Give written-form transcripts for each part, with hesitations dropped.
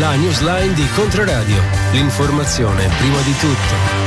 La newsline di Controradio. L'informazione prima di tutto.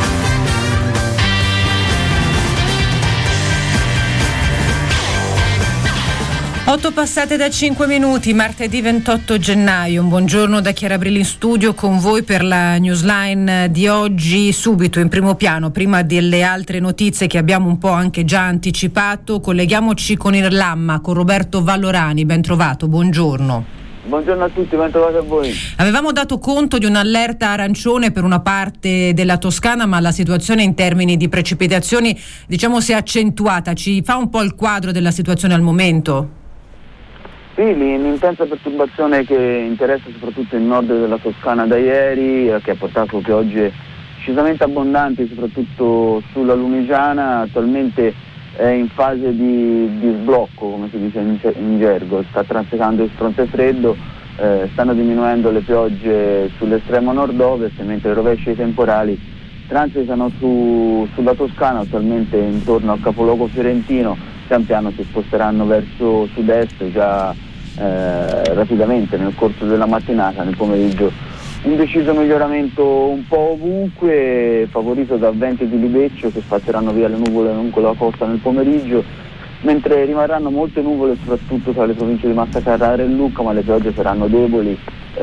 8 passate da 5 minuti, martedì 28 gennaio. Un buongiorno da Chiara Brilli in studio con voi per la newsline di oggi. Subito in primo piano, prima delle altre notizie che abbiamo un po' anche già anticipato, colleghiamoci con il Lamma, con Roberto Vallorani. Ben trovato, buongiorno. Buongiorno a tutti, ben trovato a voi. Avevamo dato conto di un'allerta arancione per una parte della Toscana, ma la situazione in termini di precipitazioni, si è accentuata. Ci fa un po' il quadro della situazione al momento? Sì, l'intensa perturbazione che interessa soprattutto il nord della Toscana da ieri, che ha portato piogge decisamente abbondanti soprattutto sulla Lunigiana, attualmente è in fase di sblocco, come si dice in gergo, sta transitando il fronte freddo, stanno diminuendo le piogge sull'estremo nord-ovest, mentre i rovesci e i temporali transitano sulla Toscana, attualmente intorno al capoluogo fiorentino. Pian piano si sposteranno verso sud-est già rapidamente nel corso della mattinata. Nel pomeriggio un deciso miglioramento un po' ovunque, favorito da venti di libeccio che spazzeranno via le nuvole lungo la costa nel pomeriggio, mentre rimarranno molte nuvole soprattutto tra le province di Massa Carrara e Lucca, ma le piogge saranno deboli,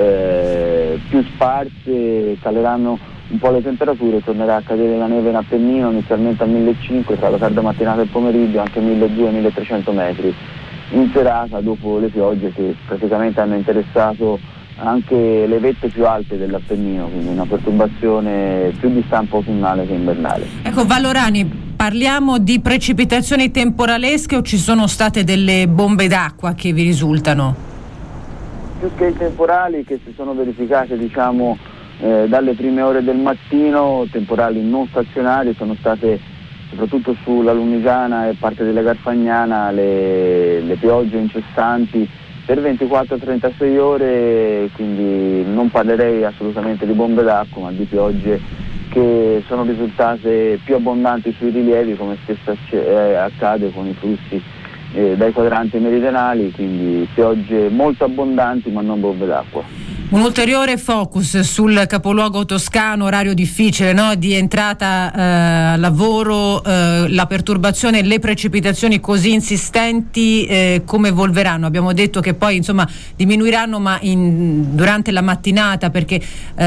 più sparse, caleranno un po' le temperature, tornerà a cadere la neve in Appennino inizialmente a 1.500 tra la tarda mattinata e il pomeriggio, anche 1.200-1.300 metri in serata, dopo le piogge che praticamente hanno interessato anche le vette più alte dell'Appennino, quindi una perturbazione più di stampo autunnale che invernale. Ecco Vallorani, parliamo di precipitazioni temporalesche o ci sono state delle bombe d'acqua che vi risultano? Più che i temporali che si sono verificati dalle prime ore del mattino, temporali non stazionari, sono state soprattutto sulla Lunigiana e parte della Garfagnana le piogge incessanti per 24-36 ore, quindi non parlerei assolutamente di bombe d'acqua, ma di piogge che sono risultate più abbondanti sui rilievi, come spesso accade con i flussi dai quadranti meridionali, quindi piogge molto abbondanti ma non bombe d'acqua. Un ulteriore focus sul capoluogo toscano, orario difficile, no? Di entrata a lavoro, la perturbazione, le precipitazioni così insistenti come evolveranno? Abbiamo detto che poi diminuiranno ma durante la mattinata, perché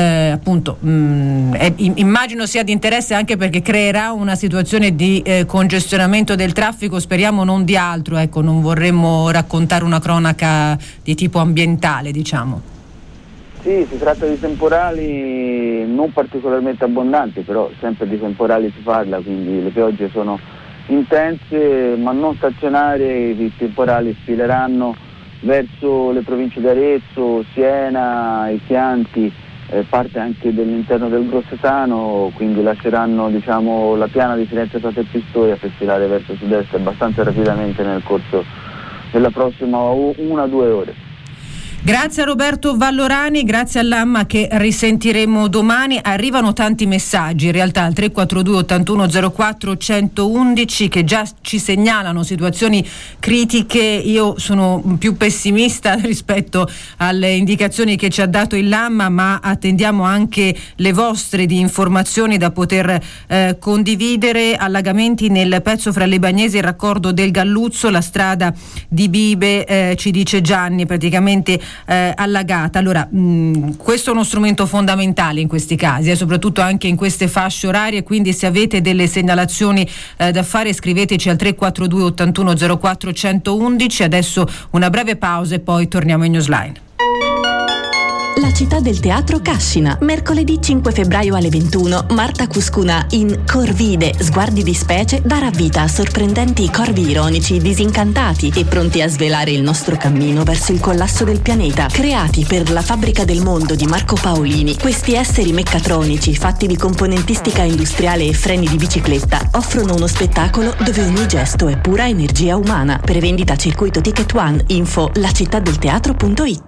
immagino sia di interesse anche perché creerà una situazione di congestionamento del traffico, speriamo non di altro, ecco, non vorremmo raccontare una cronaca di tipo ambientale, diciamo. Sì, si tratta di temporali non particolarmente abbondanti, però sempre di temporali si parla, quindi le piogge sono intense ma non stazionarie, i temporali sfileranno verso le province di Arezzo, Siena, i Chianti, parte anche dell'interno del Grossetano, quindi lasceranno la piana di Firenze, Prato e Pistoia per sfilare verso sud-est abbastanza rapidamente nel corso della prossima 1-2 ore. Grazie a Roberto Vallorani, grazie all'Amma che risentiremo domani. Arrivano tanti messaggi in realtà al 342 81 04 111 che già ci segnalano situazioni critiche. Io sono più pessimista rispetto alle indicazioni che ci ha dato il Lamma, ma attendiamo anche le vostre di informazioni da poter condividere. Allagamenti nel pezzo fra le Bagnesi e il raccordo del Galluzzo, la strada di Bibe, ci dice Gianni, praticamente allagata. Allora, questo è uno strumento fondamentale in questi casi, soprattutto anche in queste fasce orarie, quindi se avete delle segnalazioni da fare scriveteci al 342 81 04 111. Adesso una breve pausa e poi torniamo in Newsline. La città del teatro Cascina, mercoledì 5 febbraio alle 21, Marta Cuscuna in Corvide, sguardi di specie, darà vita a sorprendenti corvi ironici, disincantati e pronti a svelare il nostro cammino verso il collasso del pianeta. Creati per la fabbrica del mondo di Marco Paolini, questi esseri meccatronici fatti di componentistica industriale e freni di bicicletta offrono uno spettacolo dove ogni gesto è pura energia umana. Per vendita Circuito Ticket One, info lacittadelteatro.it.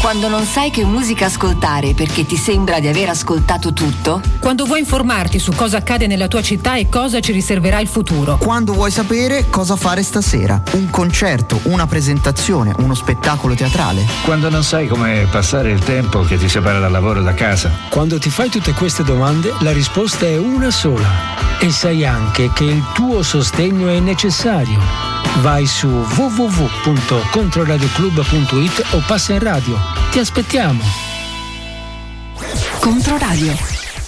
Quando non sai che musica ascoltare perché ti sembra di aver ascoltato tutto? Quando vuoi informarti su cosa accade nella tua città e cosa ci riserverà il futuro? Quando vuoi sapere cosa fare stasera? Un concerto, una presentazione, uno spettacolo teatrale? Quando non sai come passare il tempo che ti separa dal lavoro e da casa? Quando ti fai tutte queste domande, la risposta è una sola. E sai anche che il tuo sostegno è necessario. Vai su www.controradioclub.it o passa in radio. Ti aspettiamo. Controradio.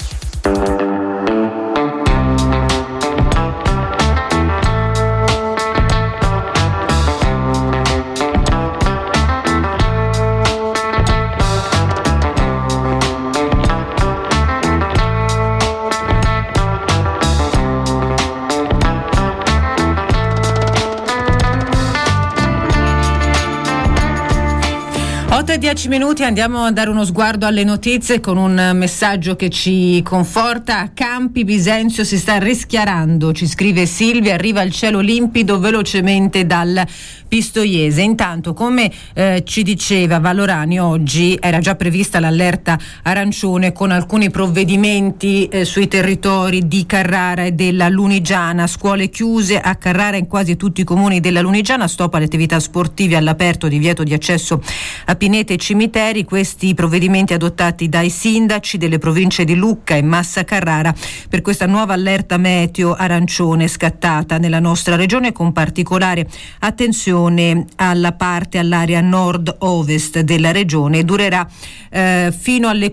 e 10 minuti, andiamo a dare uno sguardo alle notizie con un messaggio che ci conforta. A Campi Bisenzio si sta rischiarando, ci scrive Silvia, arriva il cielo limpido velocemente dal Pistoiese. Intanto, come ci diceva Vallorani, oggi era già prevista l'allerta arancione con alcuni provvedimenti sui territori di Carrara e della Lunigiana. Scuole chiuse a Carrara in quasi tutti i comuni della Lunigiana, stop alle attività sportive all'aperto, divieto di accesso a pinete e cimiteri. Questi provvedimenti adottati dai sindaci delle province di Lucca e Massa Carrara per questa nuova allerta meteo arancione scattata nella nostra regione, con particolare attenzione all'area nord-ovest della regione. Durerà fino alle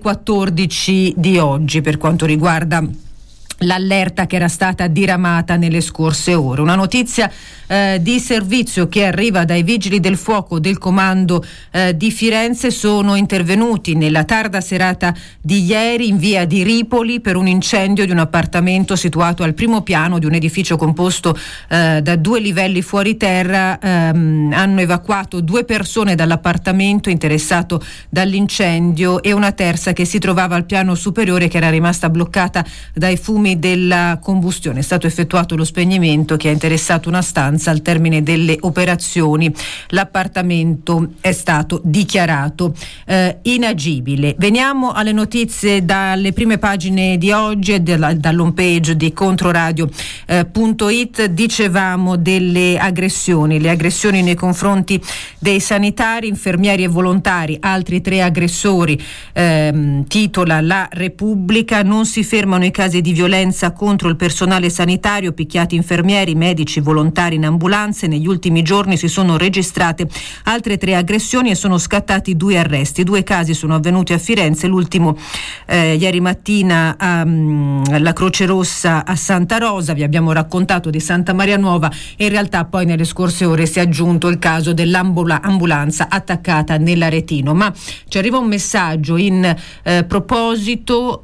14 di oggi per quanto riguarda l'allerta che era stata diramata nelle scorse ore. Una notizia di servizio che arriva dai Vigili del Fuoco del Comando di Firenze. Sono intervenuti nella tarda serata di ieri in via di Ripoli per un incendio di un appartamento situato al primo piano di un edificio composto da 2 livelli fuori terra. Hanno evacuato 2 persone dall'appartamento interessato dall'incendio e una terza che si trovava al piano superiore, che era rimasta bloccata dai fumi della combustione. È stato effettuato lo spegnimento che ha interessato una stanza. Al termine delle operazioni l'appartamento è stato dichiarato inagibile. Veniamo alle notizie dalle prime pagine di oggi e dall'home page di Controradio.it. Dicevamo delle aggressioni, le aggressioni nei confronti dei sanitari, infermieri e volontari, altri 3 aggressori, titola La Repubblica. Non si fermano i casi di violenza contro il personale sanitario, picchiati infermieri, medici, volontari in ambulanze. Negli ultimi giorni si sono registrate altre 3 aggressioni e sono scattati 2 arresti. 2 casi sono avvenuti a Firenze, l'ultimo ieri mattina alla Croce Rossa a Santa Rosa. Vi abbiamo raccontato di Santa Maria Nuova e in realtà poi nelle scorse ore si è aggiunto il caso dell'ambulanza attaccata nell'Aretino. Ma ci arriva un messaggio a proposito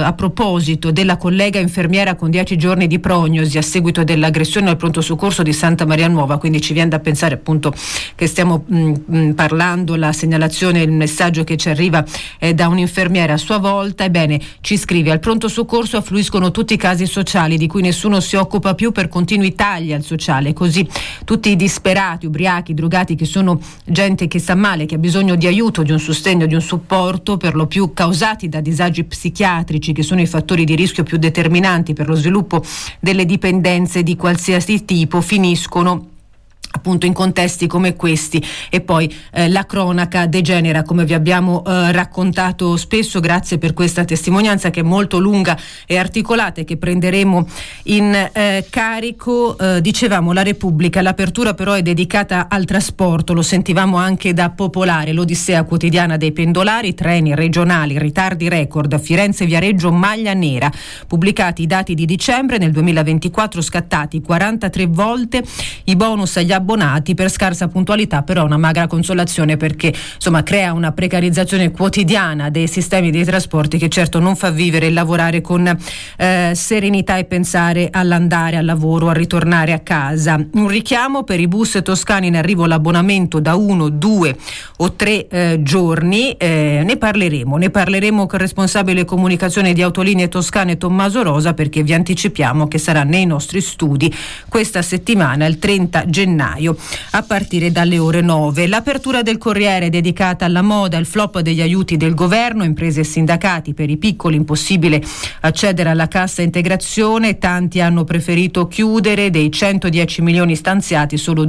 della collega infermiera con 10 giorni di prognosi a seguito dell'aggressione al pronto soccorso di Santa Maria Nuova. Quindi ci viene da pensare appunto che stiamo parlando, la segnalazione, il messaggio che ci arriva da un'infermiera a sua volta. Ebbene, ci scrive: al pronto soccorso affluiscono tutti i casi sociali di cui nessuno si occupa più per continui tagli al sociale, così tutti i disperati, ubriachi, drogati, che sono gente che sta male, che ha bisogno di aiuto, di un sostegno, di un supporto, per lo più causati da disagi psichiatrici, che sono i fattori di rischio più determinanti per lo sviluppo delle dipendenze di qualsiasi tipo, finiscono appunto in contesti come questi. E poi la cronaca degenera, come vi abbiamo raccontato spesso. Grazie per questa testimonianza che è molto lunga e articolata e che prenderemo in carico. Dicevamo La Repubblica, l'apertura però è dedicata al trasporto, lo sentivamo anche da Popolare, l'odissea quotidiana dei pendolari, treni regionali, ritardi record, Firenze Viareggio maglia nera. Pubblicati i dati di dicembre, nel 2024 scattati 43 volte i bonus agli abbonati per scarsa puntualità, però una magra consolazione, perché insomma crea una precarizzazione quotidiana dei sistemi dei trasporti che certo non fa vivere e lavorare con serenità e pensare all'andare al lavoro, a ritornare a casa. Un richiamo per i bus toscani: in arrivo l'abbonamento da 1, 2 o 3 giorni. Ne parleremo con il responsabile comunicazione di Autolinee Toscane Tommaso Rosa, perché vi anticipiamo che sarà nei nostri studi questa settimana, il 30 gennaio, febbraio a partire dalle ore 9. L'apertura del Corriere è dedicata alla moda, il flop degli aiuti del governo, imprese e sindacati, per i piccoli impossibile accedere alla cassa integrazione, tanti hanno preferito chiudere, dei 110 milioni stanziati solo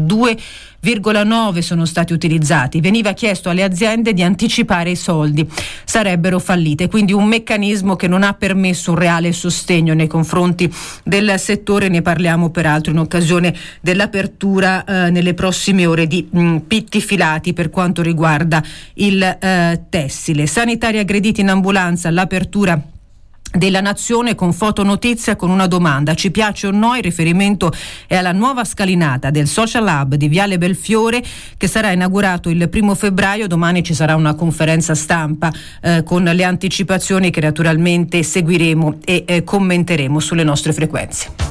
2,9 sono stati utilizzati. Veniva chiesto alle aziende di anticipare i soldi, sarebbero fallite, quindi un meccanismo che non ha permesso un reale sostegno nei confronti del settore. Ne parliamo peraltro in occasione dell'apertura nelle prossime ore di Pitti Filati per quanto riguarda il tessile. Sanitari aggrediti in ambulanza, l'apertura della Nazione con fotonotizia con una domanda: ci piace o no? Il riferimento è alla nuova scalinata del Social Hub di Viale Belfiore che sarà inaugurato il 1° febbraio. Domani ci sarà una conferenza stampa con le anticipazioni che naturalmente seguiremo e commenteremo sulle nostre frequenze.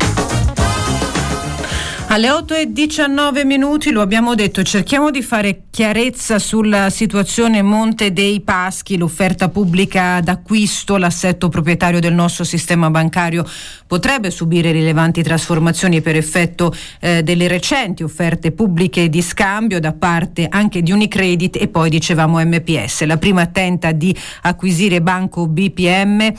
Alle 8:19, lo abbiamo detto, cerchiamo di fare chiarezza sulla situazione Monte dei Paschi, l'offerta pubblica d'acquisto, l'assetto proprietario del nostro sistema bancario potrebbe subire rilevanti trasformazioni per effetto delle recenti offerte pubbliche di scambio da parte anche di Unicredit e poi dicevamo MPS. La prima tenta di acquisire Banco BPM,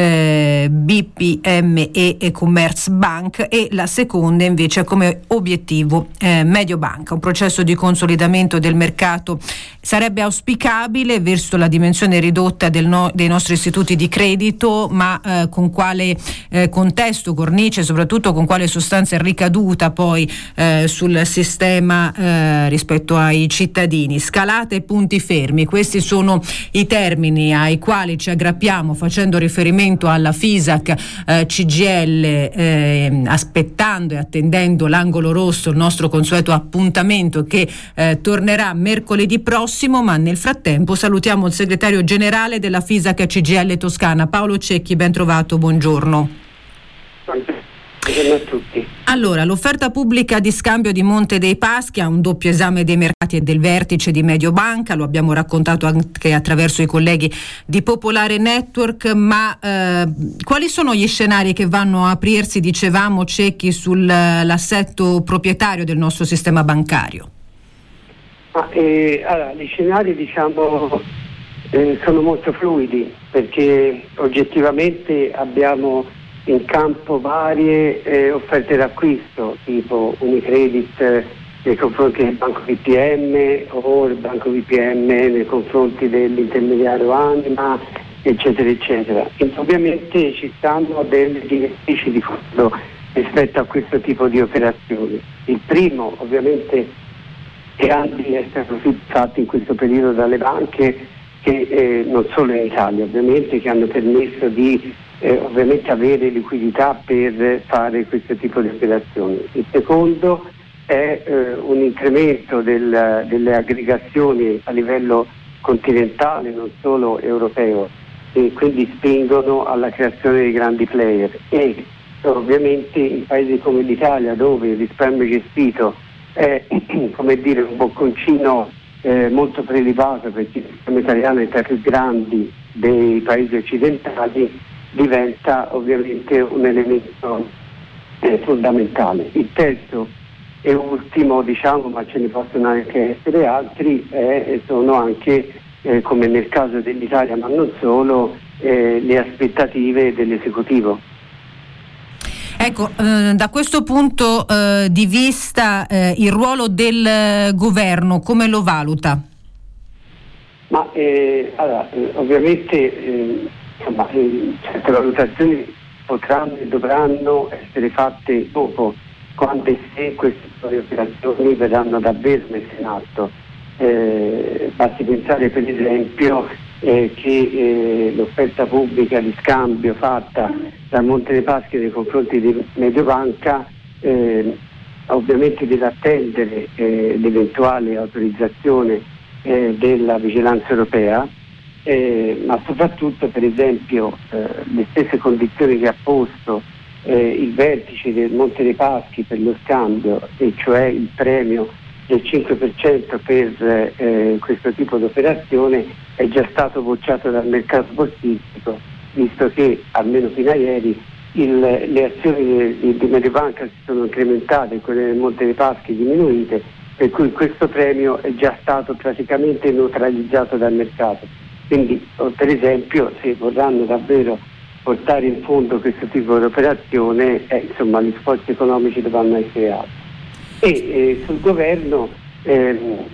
BPME e Commerzbank, e la seconda invece come obiettivo Mediobanca. Un processo di consolidamento del mercato sarebbe auspicabile verso la dimensione ridotta dei nostri istituti di credito, ma con quale contesto, cornice, soprattutto con quale sostanza e ricaduta poi sul sistema rispetto ai cittadini. Scalate e punti fermi, questi sono i termini ai quali ci aggrappiamo facendo riferimento alla FISAC CGIL, aspettando e attendendo l'angolo rosso, il nostro consueto appuntamento che tornerà mercoledì prossimo, ma nel frattempo salutiamo il segretario generale della FISAC CGIL Toscana, Paolo Cecchi. Ben trovato, buongiorno. Buongiorno a tutti. Allora, l'offerta pubblica di scambio di Monte dei Paschi ha un doppio esame dei mercati e del vertice di Mediobanca, lo abbiamo raccontato anche attraverso i colleghi di Popolare Network, ma quali sono gli scenari che vanno a aprirsi, dicevamo, Cecchi, sull'assetto proprietario del nostro sistema bancario? Allora, gli scenari sono molto fluidi, perché oggettivamente abbiamo in campo varie offerte d'acquisto, tipo Unicredit nei confronti del Banco BPM o il Banco BPM nei confronti dell'intermediario Anima, eccetera eccetera. Ovviamente ci stanno delle direttrici di fondo rispetto a questo tipo di operazioni. Il primo, ovviamente, grandi extraprofitti fatti in questo periodo dalle banche, che non solo in Italia ovviamente, che hanno permesso di ovviamente avere liquidità per fare questo tipo di operazioni. Il secondo è un incremento delle aggregazioni a livello continentale, non solo europeo, e quindi spingono alla creazione di grandi player, e ovviamente in paesi come l'Italia, dove il risparmio gestito è come dire un bocconcino molto prelibato, perché il sistema italiano è tra i più grandi dei paesi occidentali, diventa ovviamente un elemento fondamentale. Il terzo e ultimo, ma ce ne possono anche essere altri, sono anche come nel caso dell'Italia, ma non solo, le aspettative dell'esecutivo. Ecco, da questo punto di vista il ruolo del governo come lo valuta? Ovviamente certe valutazioni potranno e dovranno essere fatte dopo, quando e se queste operazioni verranno davvero messe in atto. Basti pensare per esempio che l'offerta pubblica di scambio fatta da Monte dei Paschi nei confronti di Mediobanca ovviamente deve attendere l'eventuale autorizzazione della vigilanza europea, ma soprattutto per esempio le stesse condizioni che ha posto il vertice del Monte dei Paschi per lo scambio, e cioè il premio del 5% per questo tipo di operazione, è già stato bocciato dal mercato borsistico, visto che almeno fino a ieri le azioni di Mediobanca si sono incrementate e quelle del Monte dei Paschi diminuite, per cui questo premio è già stato praticamente neutralizzato dal mercato. Quindi per esempio, se vorranno davvero portare in fondo questo tipo di operazione, gli sforzi economici dovranno essere alti. E sul governo è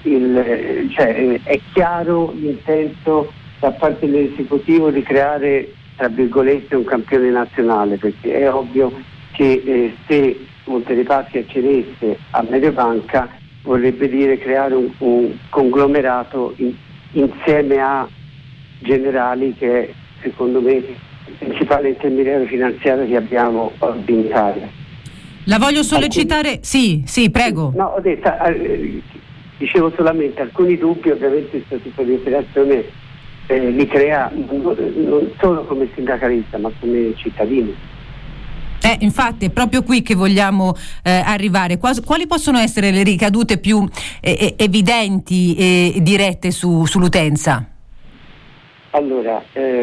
chiaro l'intento da parte dell'esecutivo di creare, tra virgolette, un campione nazionale, perché è ovvio che se Monte dei Paschi accedesse a Mediobanca vorrebbe dire creare un conglomerato insieme a Generali, che è secondo me il principale intermediario finanziario che abbiamo in Italia. La voglio sollecitare, sì, prego. No, ho detto, dicevo solamente alcuni dubbi, ovviamente questo tipo di operazione li crea non solo come sindacalista, ma come cittadino. Infatti è proprio qui che vogliamo arrivare. Quali possono essere le ricadute più evidenti e dirette sull'utenza? Allora,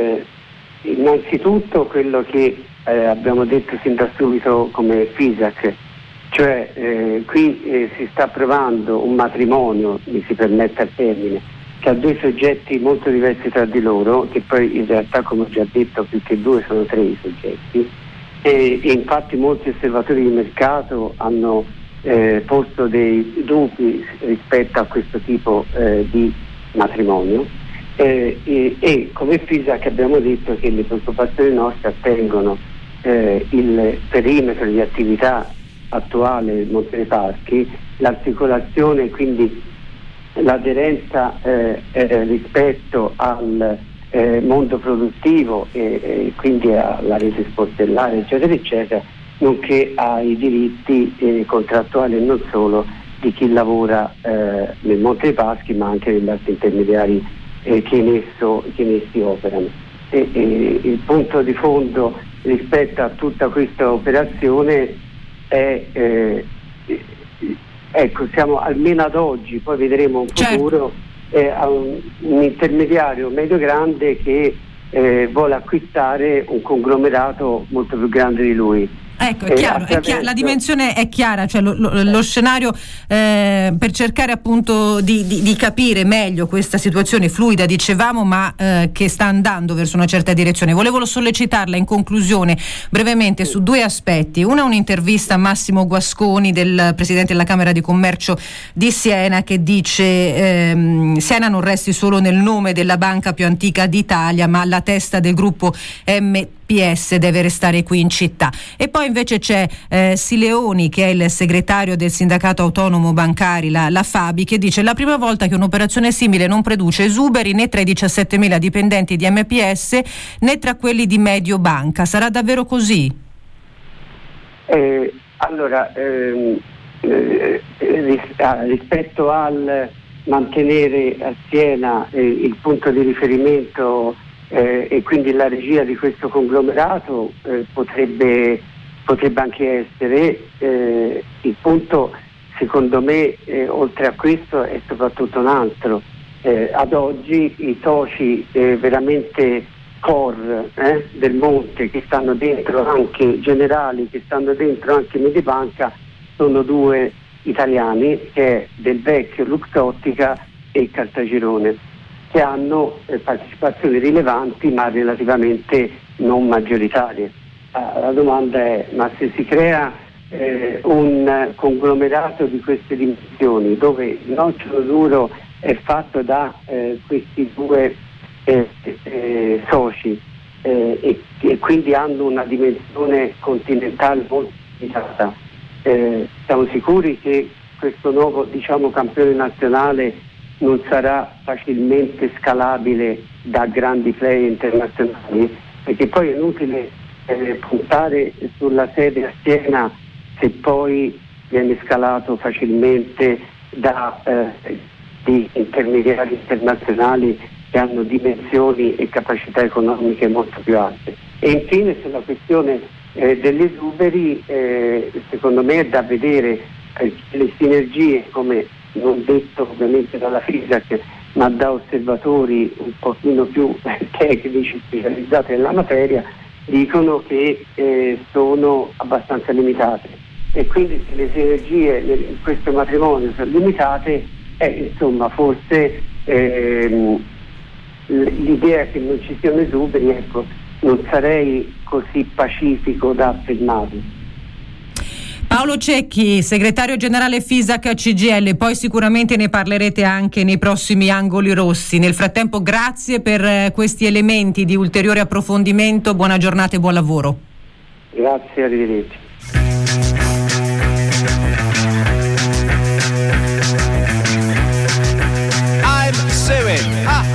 innanzitutto quello che abbiamo detto sin da subito come FISAC, cioè qui si sta provando un matrimonio, mi si permette il termine, che ha due soggetti molto diversi tra di loro, che poi in realtà, come ho già detto, più che due sono tre i soggetti, e infatti molti osservatori di mercato hanno posto dei dubbi rispetto a questo tipo di matrimonio, e come FISAC abbiamo detto che le preoccupazioni nostre attengono il perimetro di attività attuale del Monte dei Paschi, l'articolazione, quindi l'aderenza rispetto al mondo produttivo e quindi alla rete sportellare, eccetera eccetera, nonché ai diritti contrattuali e non solo di chi lavora nel Monte dei Paschi, ma anche degli altri intermediari che in essi operano. Il punto di fondo rispetto a tutta questa operazione è ecco, siamo almeno ad oggi, poi vedremo un futuro, a un intermediario medio grande che vuole acquistare un conglomerato molto più grande di lui. Ecco, è chiaro, la dimensione è chiara, cioè lo scenario per cercare appunto di capire meglio questa situazione fluida, dicevamo, ma che sta andando verso una certa direzione. Volevo sollecitarla in conclusione brevemente su due aspetti. Una, un'intervista a Massimo Guasconi, del presidente della Camera di Commercio di Siena, che dice Siena non resti solo nel nome della banca più antica d'Italia, ma alla testa del gruppo MPS deve restare qui in città. E poi invece c'è Sileoni, che è il segretario del sindacato autonomo bancari, la Fabi, che dice: la prima volta che un'operazione simile non produce esuberi né tra i 17.000 dipendenti di MPS né tra quelli di Mediobanca. Sarà davvero così? Rispetto al mantenere a Siena il punto di riferimento e quindi la regia di questo conglomerato, potrebbe anche essere. Il punto, secondo me, oltre a questo è soprattutto un altro. Ad oggi i soci veramente core del Monte, che stanno dentro anche Generali, che stanno dentro anche Mediobanca, sono due italiani, che è Del Vecchio, Luxottica e Caltagirone, che hanno partecipazioni rilevanti ma relativamente non maggioritarie. La domanda è: ma se si crea un conglomerato di queste dimensioni, dove il nocciolo duro è fatto da questi due soci e quindi hanno una dimensione continentale molto limitata, siamo sicuri che questo nuovo, campione nazionale non sarà facilmente scalabile da grandi player internazionali? Perché poi è inutile puntare sulla sede a Siena se poi viene scalato facilmente da di intermediari internazionali che hanno dimensioni e capacità economiche molto più alte. E infine, sulla questione degli esuberi, secondo me è da vedere le sinergie, come non detto ovviamente dalla FISAC, ma da osservatori un pochino più tecnici, specializzati nella materia, dicono che sono abbastanza limitate, e quindi se le sinergie in questo matrimonio sono limitate, insomma, forse l'idea che non ci siano esuberi, ecco, non sarei così pacifico da affermarlo. Paolo Cecchi, segretario generale FISAC CGIL, poi sicuramente ne parlerete anche nei prossimi angoli rossi. Nel frattempo, grazie per questi elementi di ulteriore approfondimento, buona giornata e buon lavoro. Grazie, arrivederci. I'm suing.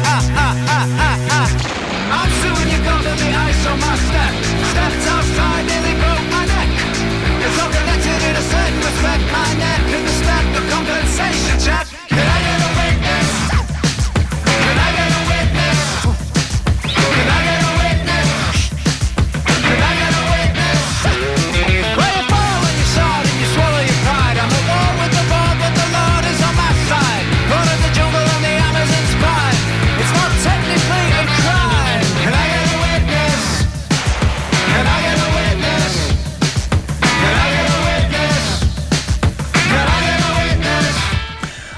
I'm suing you, got the ice on my step. Stepped outside, nearly broke my neck. It's all connected in a certain respect. My neck and the step, the compensation check. Can I get a witness? Can I get a witness? Can I get a witness? Can I get a witness?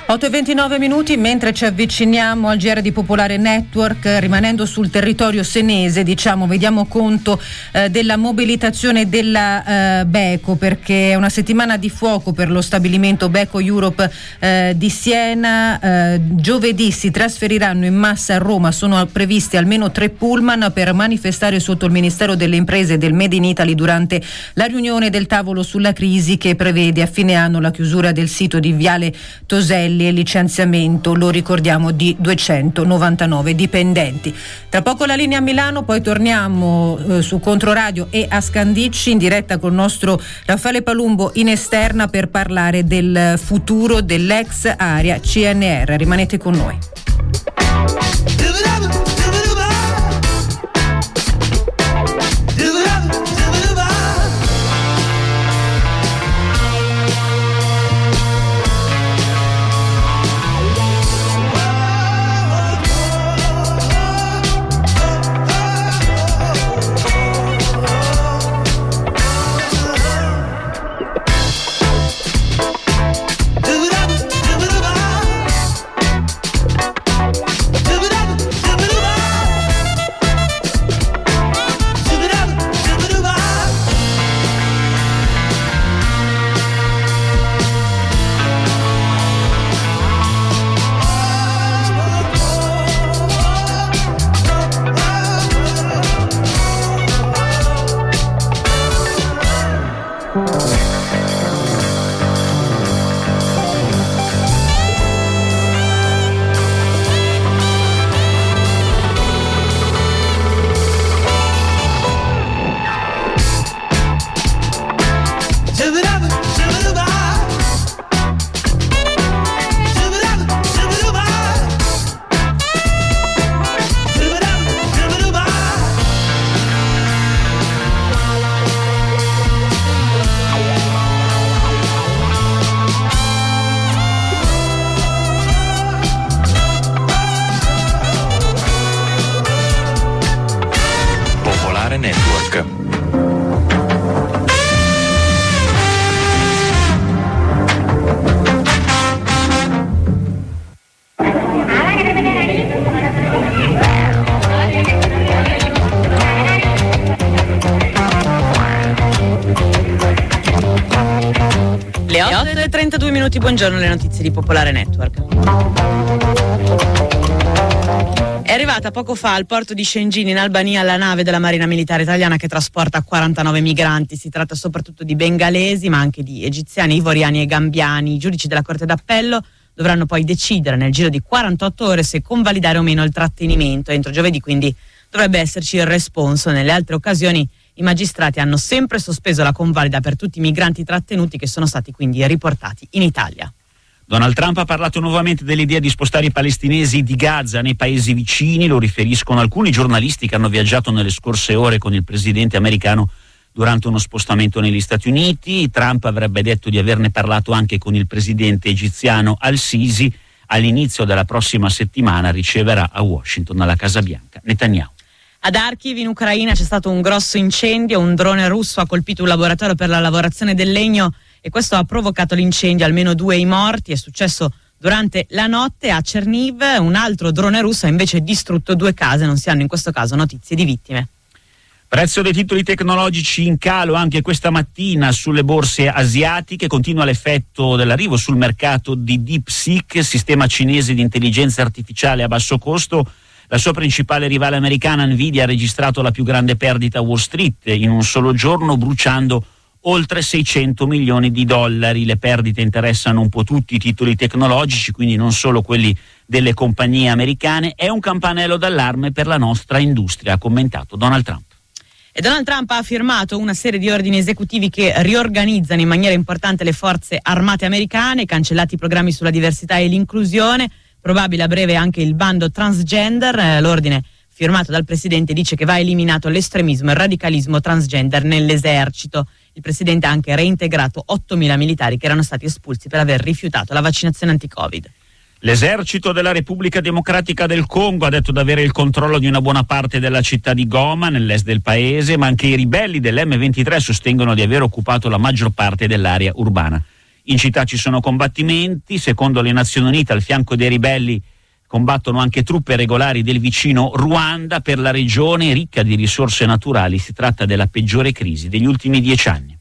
8:29, mentre ci avviciniamo al GR di Popolare Network, rimanendo sul territorio senese, vediamo conto della mobilitazione della Beko, perché è una settimana di fuoco per lo stabilimento Beko Europe di Siena. Giovedì si trasferiranno in massa a Roma, sono previsti almeno 3 pullman per manifestare sotto il Ministero delle Imprese e del Made in Italy durante la riunione del tavolo sulla crisi che prevede a fine anno la chiusura del sito di Viale Toselli e licenziamento, lo ricordiamo, di 299 dipendenti. Tra poco la linea a Milano, poi torniamo su Controradio e a Scandicci in diretta con il nostro Raffaele Palumbo in esterna per parlare del futuro dell'ex area CNR. Rimanete con noi. Le 8:32, buongiorno, le notizie di Popolare Network. È arrivata poco fa al porto di Shenzhen in Albania la nave della Marina Militare Italiana che trasporta 49 migranti. Si tratta soprattutto di bengalesi, ma anche di egiziani, ivoriani e gambiani. I giudici della Corte d'Appello dovranno poi decidere nel giro di 48 ore se convalidare o meno il trattenimento. Entro giovedì quindi dovrebbe esserci il responso. Nelle altre occasioni i magistrati hanno sempre sospeso la convalida per tutti i migranti trattenuti che sono stati quindi riportati in Italia. Donald Trump ha parlato nuovamente dell'idea di spostare i palestinesi di Gaza nei paesi vicini, lo riferiscono alcuni giornalisti che hanno viaggiato nelle scorse ore con il presidente americano durante uno spostamento negli Stati Uniti. Trump avrebbe detto di averne parlato anche con il presidente egiziano Al-Sisi. All'inizio della prossima settimana riceverà a Washington, alla Casa Bianca, Netanyahu. Ad Kharkiv in Ucraina c'è stato un grosso incendio, un drone russo ha colpito un laboratorio per la lavorazione del legno e questo ha provocato l'incendio, almeno 2 i morti. È successo durante la notte. A Cherniv un altro drone russo ha invece distrutto 2 case, non si hanno in questo caso notizie di vittime. Prezzo dei titoli tecnologici in calo anche questa mattina sulle borse asiatiche, continua l'effetto dell'arrivo sul mercato di DeepSeek, sistema cinese di intelligenza artificiale a basso costo. La sua principale rivale americana, Nvidia, ha registrato la più grande perdita a Wall Street in un solo giorno, bruciando oltre $600 milioni. Le perdite interessano un po' tutti i titoli tecnologici, quindi non solo quelli delle compagnie americane. È un campanello d'allarme per la nostra industria, ha commentato Donald Trump. E Donald Trump ha firmato una serie di ordini esecutivi che riorganizzano in maniera importante le forze armate americane, cancellati i programmi sulla diversità e l'inclusione, probabile a breve anche il bando transgender. L'ordine firmato dal presidente dice che va eliminato l'estremismo e il radicalismo transgender nell'esercito. Il presidente ha anche reintegrato 8.000 militari che erano stati espulsi per aver rifiutato la vaccinazione anti-Covid. L'esercito della Repubblica Democratica del Congo ha detto di avere il controllo di una buona parte della città di Goma, nell'est del paese, ma anche i ribelli dell'M23 sostengono di aver occupato la maggior parte dell'area urbana. In città ci sono combattimenti, secondo le Nazioni Unite al fianco dei ribelli combattono anche truppe regolari del vicino Ruanda. Per la regione ricca di risorse naturali si tratta della peggiore crisi degli ultimi 10 anni.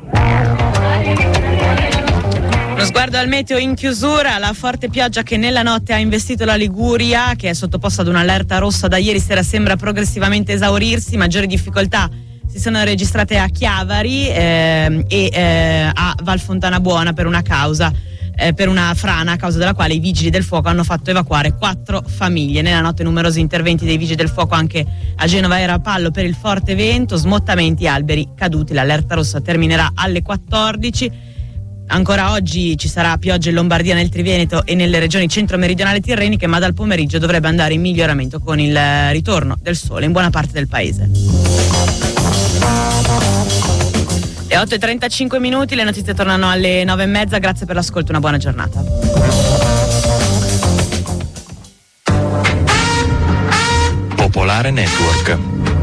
Uno sguardo al meteo in chiusura, la forte pioggia che nella notte ha investito la Liguria, che è sottoposta ad un'allerta rossa da ieri sera, sembra progressivamente esaurirsi. Maggiori difficoltà si sono registrate a Chiavari e a Valfontana Buona per una frana a causa della quale i vigili del fuoco hanno fatto evacuare 4 famiglie. Nella notte numerosi interventi dei vigili del fuoco anche a Genova e Rapallo per il forte vento, smottamenti, alberi caduti. L'allerta rossa terminerà alle 14. Ancora oggi ci sarà pioggia in Lombardia, nel Triveneto e nelle regioni centro-meridionali tirreniche, ma dal pomeriggio dovrebbe andare in miglioramento con il ritorno del sole in buona parte del paese. Le 8:35, le notizie tornano alle 9:30. Grazie per l'ascolto, una buona giornata. Popolare Network.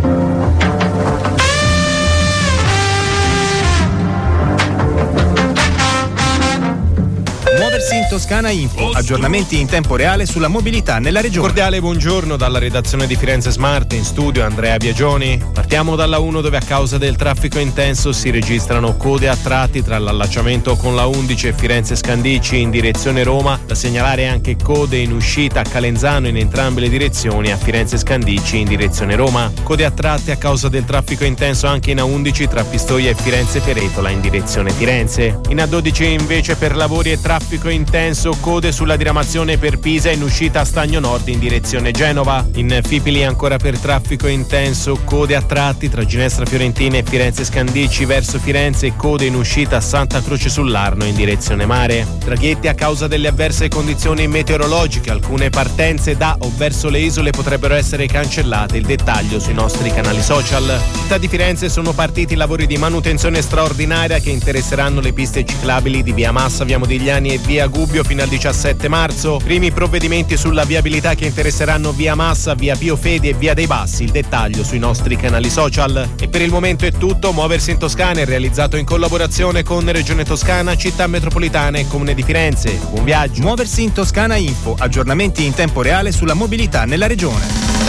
Muoversi in Toscana Info, aggiornamenti in tempo reale sulla mobilità nella regione. Cordiale buongiorno dalla redazione di Firenze Smart, in studio Andrea Biagioni. Partiamo dalla 1, dove a causa del traffico intenso si registrano code a tratti tra l'allacciamento con la 11 e Firenze Scandicci in direzione Roma. Da segnalare anche code in uscita a Calenzano in entrambe le direzioni, a Firenze Scandicci in direzione Roma. Code a tratti a causa del traffico intenso anche in A11 tra Pistoia e Firenze Peretola in direzione Firenze. In A12 invece per lavori e traffico intenso, code sulla diramazione per Pisa in uscita a Stagno Nord in direzione Genova. In Fipili ancora per traffico intenso, code a tratti tra Ginestra Fiorentina e Firenze Scandicci verso Firenze e code in uscita a Santa Croce sull'Arno in direzione mare. Traghetti a causa delle avverse condizioni meteorologiche, alcune partenze da o verso le isole potrebbero essere cancellate. Il dettaglio sui nostri canali social. Città di Firenze sono partiti lavori di manutenzione straordinaria che interesseranno le piste ciclabili di Via Massa, Via Modigliani e Via Gubbio fino al 17 marzo. Primi provvedimenti sulla viabilità che interesseranno Via Massa, Via Pio Fedi e Via dei Bassi. Il dettaglio sui nostri canali social. E per il momento è tutto. Muoversi in Toscana è realizzato in collaborazione con Regione Toscana, Città Metropolitana e Comune di Firenze. Buon viaggio. Muoversi in Toscana Info, aggiornamenti in tempo reale sulla mobilità nella regione.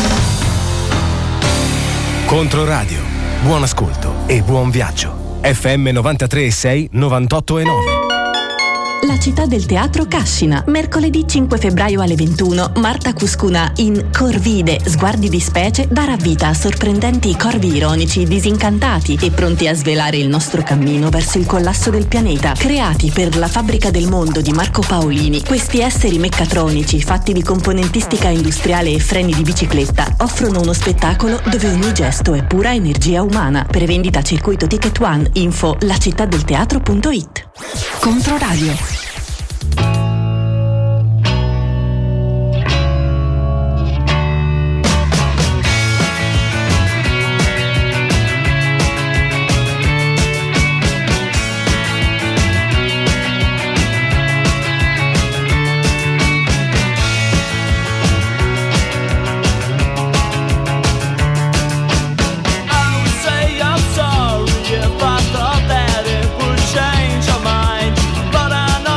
Controradio, buon ascolto e buon viaggio. FM 93.6, 98.9. La città del teatro Cascina, mercoledì 5 febbraio alle 21, Marta Cuscuna in Corvide, sguardi di specie, darà vita a sorprendenti corvi ironici, disincantati e pronti a svelare il nostro cammino verso il collasso del pianeta. Creati per la Fabbrica del Mondo di Marco Paolini, questi esseri meccatronici fatti di componentistica industriale e freni di bicicletta offrono uno spettacolo dove ogni gesto è pura energia umana. Prevendita Circuito Ticket One, info lacittadelteatro.it. Controradio. Say I'm sorry if I thought that it would change your mind, but I know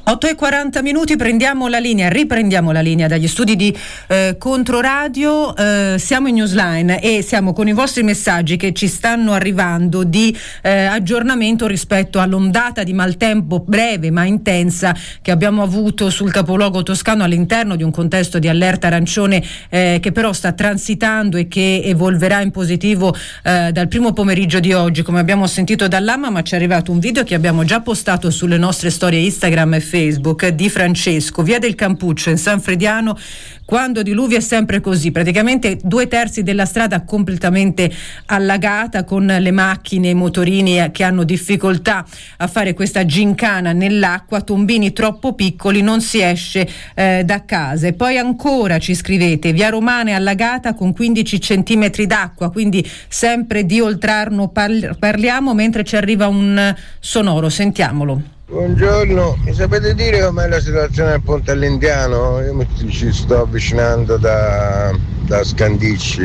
8:40, riprendiamo la linea dagli studi di Controradio. Siamo in Newsline e siamo con i vostri messaggi che ci stanno arrivando di aggiornamento rispetto all'ondata di maltempo breve ma intensa che abbiamo avuto sul capoluogo toscano all'interno di un contesto di allerta arancione che però sta transitando e che evolverà in positivo dal primo pomeriggio di oggi, come abbiamo sentito dall'AMA. Ma ci è arrivato un video che abbiamo già postato sulle nostre storie Instagram e Facebook di Francesco, via del Campuccio in San Frediano. Quando diluvia è sempre così, praticamente 2/3 della strada completamente allagata, con le macchine e i motorini che hanno difficoltà a fare questa gincana nell'acqua, tombini troppo piccoli, non si esce da casa. E poi ancora ci scrivete, via Romana è allagata con 15 centimetri d'acqua, quindi sempre di Oltrarno parliamo, mentre ci arriva un sonoro, sentiamolo. Buongiorno, mi sapete dire com'è la situazione al Ponte all'Indiano? Io ci sto avvicinando da Scandicci.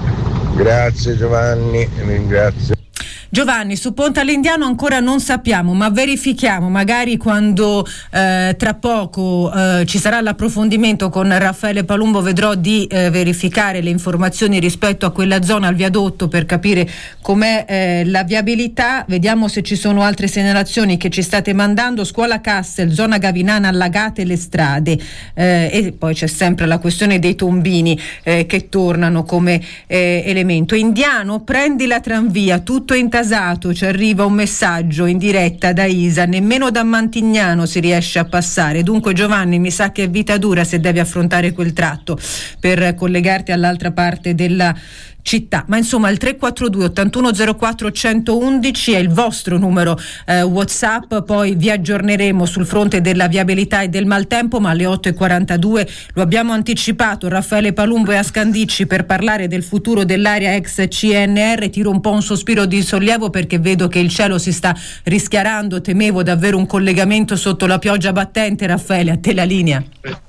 Grazie Giovanni, mi ringrazio. Giovanni, su Ponte all'Indiano ancora non sappiamo, ma verifichiamo, magari quando tra poco ci sarà l'approfondimento con Raffaele Palumbo, vedrò di verificare le informazioni rispetto a quella zona, al viadotto, per capire com'è la viabilità. Vediamo se ci sono altre segnalazioni che ci state mandando. Scuola Castel, zona Gavinana allagate le strade, e poi c'è sempre la questione dei tombini che tornano come elemento. Indiano, prendi la tranvia, tutto intasato, ci arriva un messaggio in diretta da Isa, nemmeno da Mantignano si riesce a passare. Dunque Giovanni, mi sa che è vita dura se devi affrontare quel tratto per collegarti all'altra parte della città. Ma insomma il 342 8104 111 è il vostro numero WhatsApp. Poi vi aggiorneremo sul fronte della viabilità e del maltempo, ma alle 8:42 lo abbiamo anticipato, Raffaele Palumbo è a Scandicci per parlare del futuro dell'area ex CNR. Tiro un po' un sospiro di sollievo perché vedo che il cielo si sta rischiarando, temevo davvero un collegamento sotto la pioggia battente. Raffaele, a te la linea.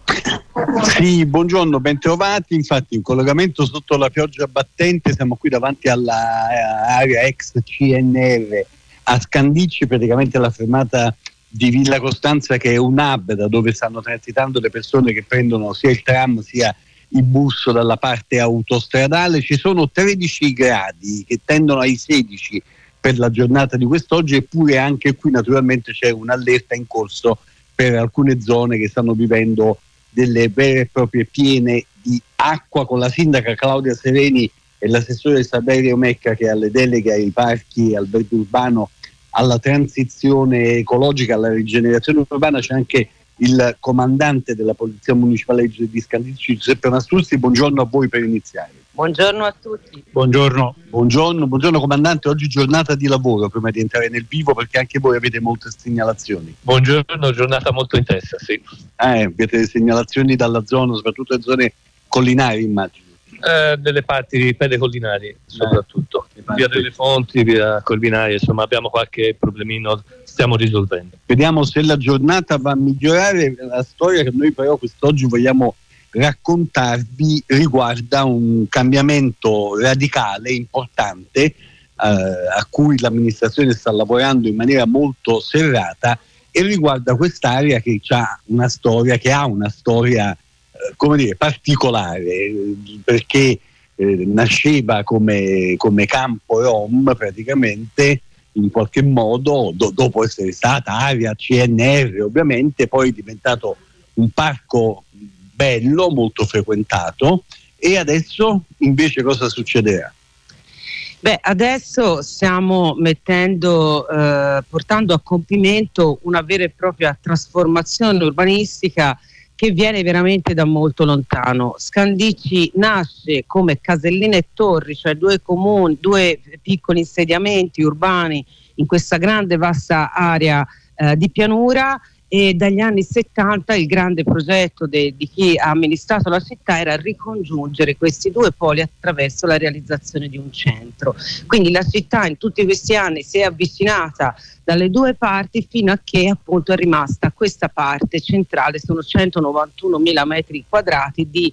Sì, buongiorno, bentrovati. Infatti in collegamento sotto la pioggia battente, siamo qui davanti all'area ex CNR a Scandicci, praticamente la fermata di Villa Costanza, che è un hub da dove stanno transitando le persone che prendono sia il tram sia il bus dalla parte autostradale. Ci sono 13 gradi che tendono ai 16 per la giornata di quest'oggi, eppure anche qui naturalmente c'è un'allerta in corso per alcune zone che stanno vivendo delle vere e proprie piene di acqua, con la sindaca Claudia Sereni e l'assessore Saverio Mecca che ha le deleghe ai parchi, al verde urbano, alla transizione ecologica, alla rigenerazione urbana. C'è anche il comandante della Polizia Municipale di Scandicci, Giuseppe Mastruzzi. Buongiorno a voi per iniziare. Buongiorno a tutti. Buongiorno comandante, oggi giornata di lavoro prima di entrare nel vivo, perché anche voi avete molte segnalazioni. Buongiorno, giornata molto intensa, sì. Avete segnalazioni dalla zona, soprattutto le zone collinari, immagino. Delle parti pedecollinari soprattutto, via delle Fonti, via Collinari, insomma abbiamo qualche problemino, stiamo risolvendo. Vediamo se la giornata va a migliorare. La storia che noi però quest'oggi vogliamo raccontarvi riguarda un cambiamento radicale, importante, a cui l'amministrazione sta lavorando in maniera molto serrata, e riguarda quest'area che ha una storia come dire, particolare, perché nasceva come campo rom praticamente, in qualche modo, dopo essere stata area CNR ovviamente, poi è diventato un parco bello, molto frequentato. E adesso invece cosa succederà? Beh, adesso stiamo portando a compimento una vera e propria trasformazione urbanistica che viene veramente da molto lontano. Scandicci nasce come Casellina e Torri, cioè due piccoli insediamenti urbani in questa grande vasta area di pianura, e dagli anni 70 il grande progetto di chi ha amministrato la città era ricongiungere questi due poli attraverso la realizzazione di un centro. Quindi la città in tutti questi anni si è avvicinata dalle due parti fino a che appunto è rimasta questa parte centrale. Sono 191.000 metri quadrati di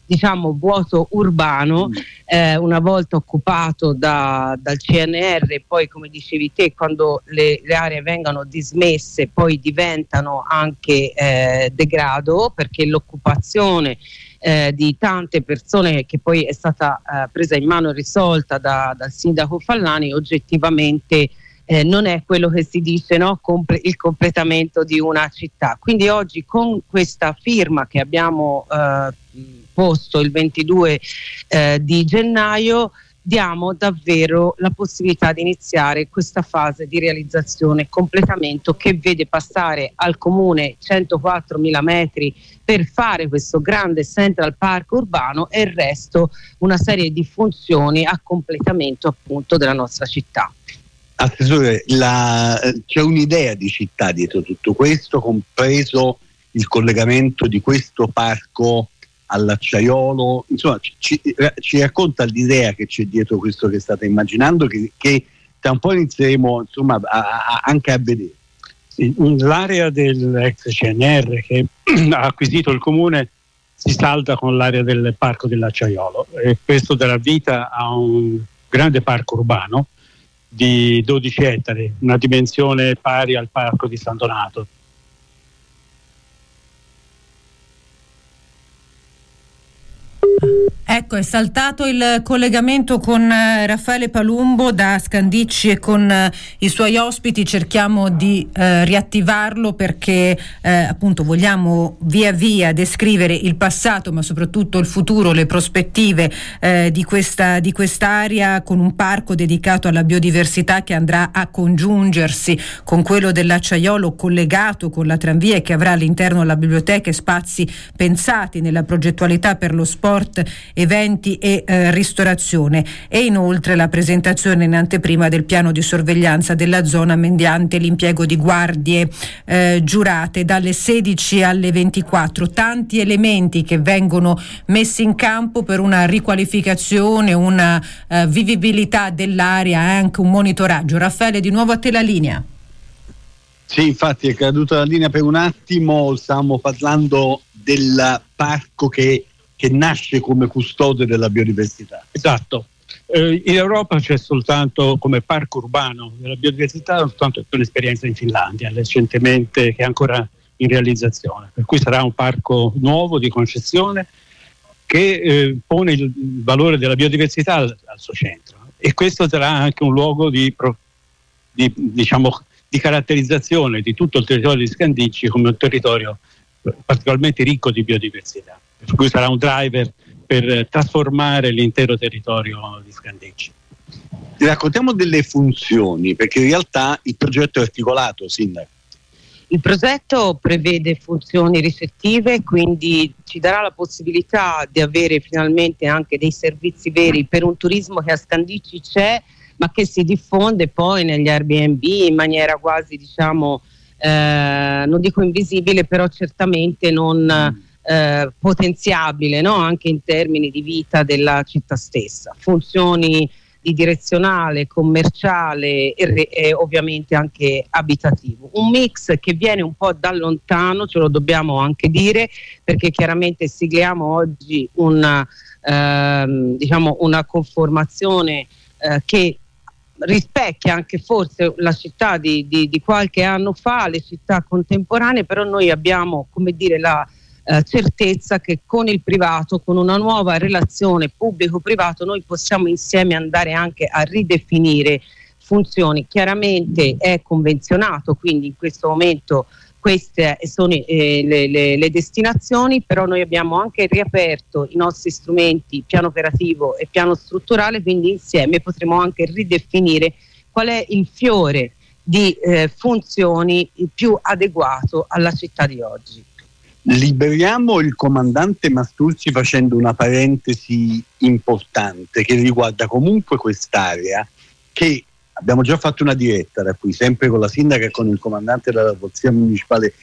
diciamo vuoto urbano, una volta occupato dal CNR, e poi come dicevi te, quando le aree vengono dismesse poi diventano anche degrado, perché l'occupazione di tante persone, che poi è stata presa in mano e risolta dal sindaco Fallani, oggettivamente non è quello che si dice, no? Il completamento di una città. Quindi oggi, con questa firma che abbiamo posto il 22 di gennaio, diamo davvero la possibilità di iniziare questa fase di realizzazione e completamento, che vede passare al comune 104.000 metri per fare questo grande Central Park urbano, e il resto una serie di funzioni a completamento appunto della nostra città. Assessore, c'è un'idea di città dietro tutto questo, compreso il collegamento di questo parco all'acciaiolo, insomma ci racconta l'idea che c'è dietro questo che state immaginando, che tra un po' inizieremo insomma anche a vedere. Sì, l'area dell'ex CNR che ha acquisito il comune si salda con l'area del parco dell'acciaiolo, e questo darà vita a un grande parco urbano di 12 ettari, una dimensione pari al parco di San Donato. Ecco, è saltato il collegamento con Raffaele Palumbo da Scandicci e con i suoi ospiti. Cerchiamo di riattivarlo perché appunto vogliamo via via descrivere il passato, ma soprattutto il futuro, le prospettive di quest'area, con un parco dedicato alla biodiversità che andrà a congiungersi con quello dell'acciaiolo, collegato con la tranvia, e che avrà all'interno la biblioteca e spazi pensati nella progettualità per lo sport, eventi e ristorazione, e inoltre la presentazione in anteprima del piano di sorveglianza della zona mediante l'impiego di guardie giurate dalle 16 alle 24. Tanti elementi che vengono messi in campo per una riqualificazione, una vivibilità dell'area e anche un monitoraggio. Raffaele, di nuovo a te la linea. Sì, infatti è caduta la linea per un attimo, stavamo parlando del parco che nasce come custode della biodiversità. Esatto. In Europa c'è soltanto come parco urbano della biodiversità soltanto un'esperienza in Finlandia recentemente, che è ancora in realizzazione, per cui sarà un parco nuovo di concessione che pone il valore della biodiversità al suo centro, e questo sarà anche un luogo di caratterizzazione di tutto il territorio di Scandicci come un territorio particolarmente ricco di biodiversità, per cui sarà un driver per trasformare l'intero territorio di Scandicci. Raccontiamo delle funzioni, perché in realtà il progetto è articolato, Sindaco. Il progetto prevede funzioni ricettive, quindi ci darà la possibilità di avere finalmente anche dei servizi veri per un turismo che a Scandicci c'è, ma che si diffonde poi negli Airbnb in maniera quasi, non dico invisibile, però certamente non potenziabile, no? Anche in termini di vita della città stessa. Funzioni di direzionale, commerciale e ovviamente anche abitativo. Un mix che viene un po' da lontano, ce lo dobbiamo anche dire, perché chiaramente sigliamo oggi una conformazione che rispecchia anche forse la città di qualche anno fa, le città contemporanee, però noi abbiamo, la certezza che con il privato, con una nuova relazione pubblico-privato, noi possiamo insieme andare anche a ridefinire funzioni. Chiaramente è convenzionato, quindi in questo momento queste sono le destinazioni, però noi abbiamo anche riaperto i nostri strumenti piano operativo e piano strutturale, quindi insieme potremo anche ridefinire qual è il fiore di funzioni più adeguato alla città di oggi. Liberiamo il comandante Masturzi facendo una parentesi importante che riguarda comunque quest'area, che abbiamo già fatto una diretta da qui, sempre con la sindaca e con il comandante della polizia municipale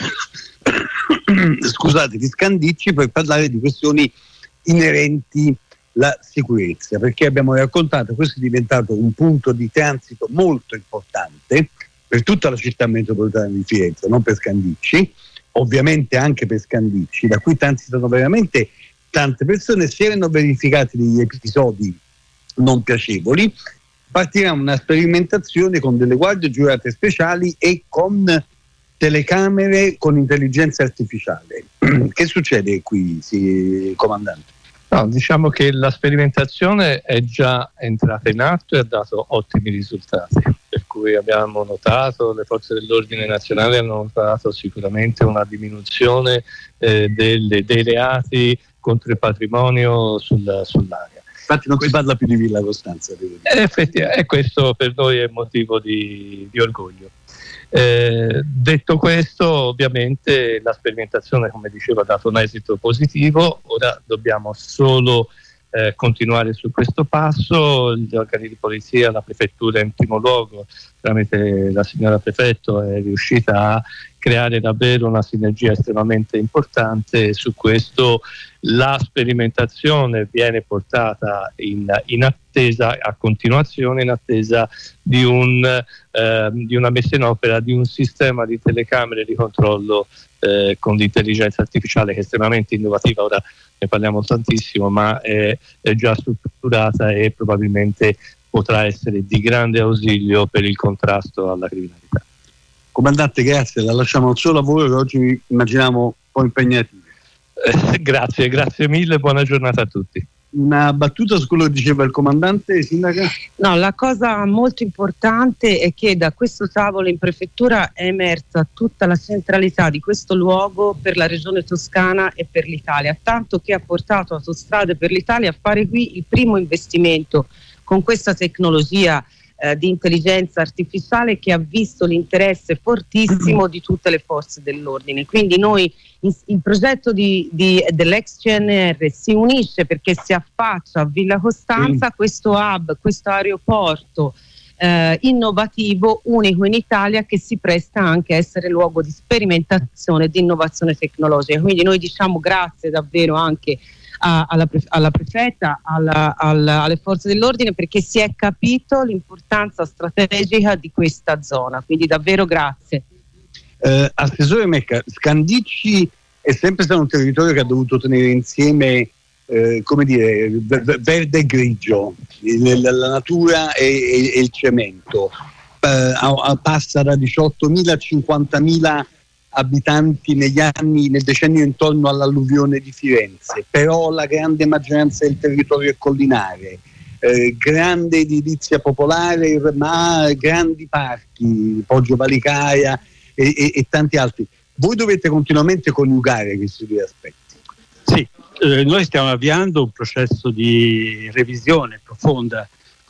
di Scandicci, per parlare di questioni inerenti alla sicurezza, perché abbiamo raccontato che questo è diventato un punto di transito molto importante per tutta la città metropolitana di Firenze, non per Scandicci, ovviamente anche per Scandicci, da cui transitano veramente tante persone, si erano verificati degli episodi non piacevoli, partirà una sperimentazione con delle guardie giurate speciali e con telecamere con intelligenza artificiale. Che succede qui, comandante? No, diciamo che la sperimentazione è già entrata in atto e ha dato ottimi risultati, per cui abbiamo notato, le forze dell'ordine nazionale hanno notato sicuramente una diminuzione dei reati contro il patrimonio sull'area. Infatti non si parla più di Villa Costanza. Effettivamente, questo per noi è motivo di orgoglio. Detto questo, ovviamente la sperimentazione, come dicevo, ha dato un esito positivo. Ora dobbiamo solo continuare su questo passo. Gli organi di polizia, la prefettura in primo luogo, tramite la signora prefetto, è riuscita a creare davvero una sinergia estremamente importante, e su questo la sperimentazione viene portata in attesa, a continuazione, in attesa di una messa in opera di un sistema di telecamere di controllo con l'intelligenza artificiale, che è estremamente innovativa. Ora ne parliamo tantissimo, ma è già strutturata e probabilmente potrà essere di grande ausilio per il contrasto alla criminalità. Comandante, grazie, la lasciamo al suo lavoro, che oggi immaginiamo un po' impegnativo. Grazie mille, buona giornata a tutti. Una battuta su quello che diceva il comandante, sindaca? No, la cosa molto importante è che da questo tavolo in prefettura è emersa tutta la centralità di questo luogo per la regione Toscana e per l'Italia, tanto che ha portato Autostrade per l'Italia a fare qui il primo investimento con questa tecnologia di intelligenza artificiale, che ha visto l'interesse fortissimo di tutte le forze dell'ordine. Quindi noi il progetto dell'ex CNR si unisce perché si affaccia a Villa Costanza, questo hub, questo aeroporto innovativo, unico in Italia, che si presta anche a essere luogo di sperimentazione e di innovazione tecnologica. Quindi noi diciamo grazie davvero anche alla prefetta, alle forze dell'ordine, perché si è capito l'importanza strategica di questa zona, quindi davvero grazie. Assessore Mecca, Scandicci è sempre stato un territorio che ha dovuto tenere insieme verde e grigio, la natura e il cemento. Passa da 18.000 a 50.000 abitanti nel decennio intorno all'alluvione di Firenze, però la grande maggioranza del territorio è collinare, grande edilizia popolare, ma grandi parchi, Poggio Valicaia e tanti altri. Voi dovete continuamente coniugare questi due aspetti. Sì, noi stiamo avviando un processo di revisione profonda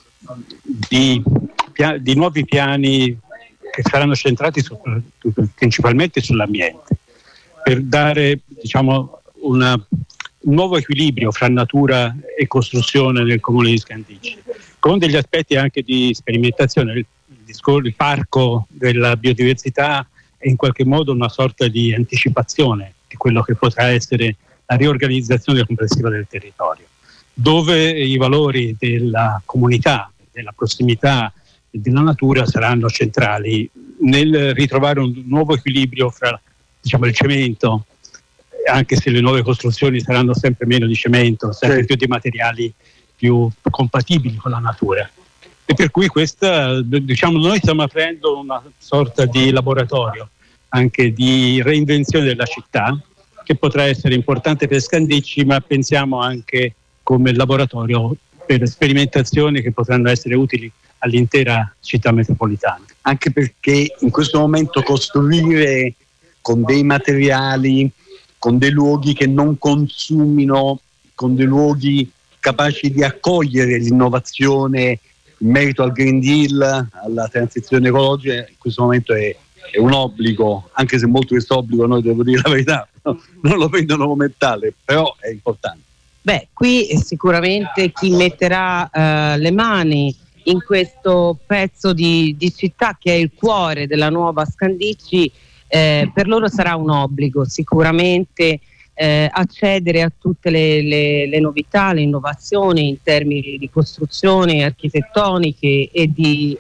di nuovi piani che saranno centrati principalmente sull'ambiente, per dare un nuovo equilibrio fra natura e costruzione nel comune di Scandicci, con degli aspetti anche di sperimentazione. Il parco della biodiversità è in qualche modo una sorta di anticipazione di quello che potrà essere la riorganizzazione complessiva del territorio, dove i valori della comunità, della prossimità della natura saranno centrali nel ritrovare un nuovo equilibrio fra il cemento, anche se le nuove costruzioni saranno sempre meno di cemento, sempre più di materiali più compatibili con la natura. E per cui noi stiamo aprendo una sorta di laboratorio anche di reinvenzione della città, che potrà essere importante per Scandicci, ma pensiamo anche come laboratorio per sperimentazioni che potranno essere utili all'intera città metropolitana. Anche perché in questo momento costruire con dei materiali, con dei luoghi che non consumino, con dei luoghi capaci di accogliere l'innovazione in merito al Green Deal, alla transizione ecologica, in questo momento è un obbligo, anche se molto questo obbligo, noi devo dire la verità, non lo prendono come tale, però è importante. Beh, qui sicuramente chi metterà le mani in questo pezzo di città che è il cuore della nuova Scandicci, per loro sarà un obbligo sicuramente accedere a tutte le novità, le innovazioni in termini di costruzioni architettoniche e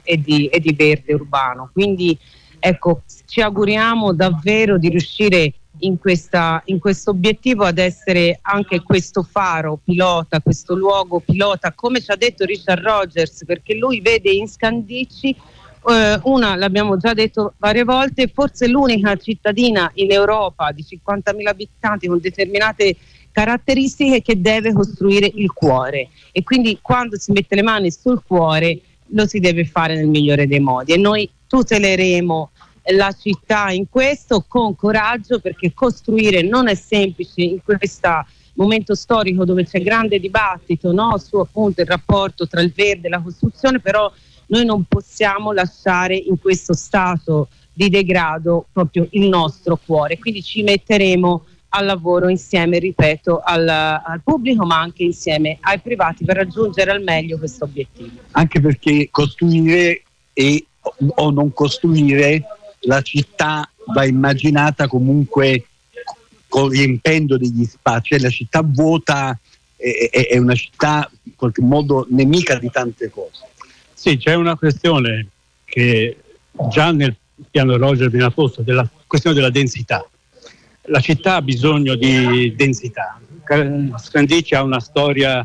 di verde urbano. Quindi ecco, ci auguriamo davvero di riuscire in questo obiettivo, ad essere anche questo faro pilota, questo luogo pilota, come ci ha detto Richard Rogers, perché lui vede in Scandicci l'abbiamo già detto varie volte, forse l'unica cittadina in Europa di 50.000 abitanti con determinate caratteristiche che deve costruire il cuore, e quindi quando si mette le mani sul cuore lo si deve fare nel migliore dei modi, e noi tuteleremo la città in questo con coraggio, perché costruire non è semplice in questo momento storico dove c'è grande dibattito, no, su appunto il rapporto tra il verde e la costruzione, però noi non possiamo lasciare in questo stato di degrado proprio il nostro cuore, quindi ci metteremo al lavoro insieme, ripeto, al pubblico, ma anche insieme ai privati per raggiungere al meglio questo obiettivo. Anche perché costruire o non costruire, la città va immaginata comunque riempendo degli spazi, la città vuota è una città in qualche modo nemica di tante cose. Sì, c'è una questione che già nel piano Roger viene posto, della questione della densità. La città ha bisogno di densità. Scandicci ha una storia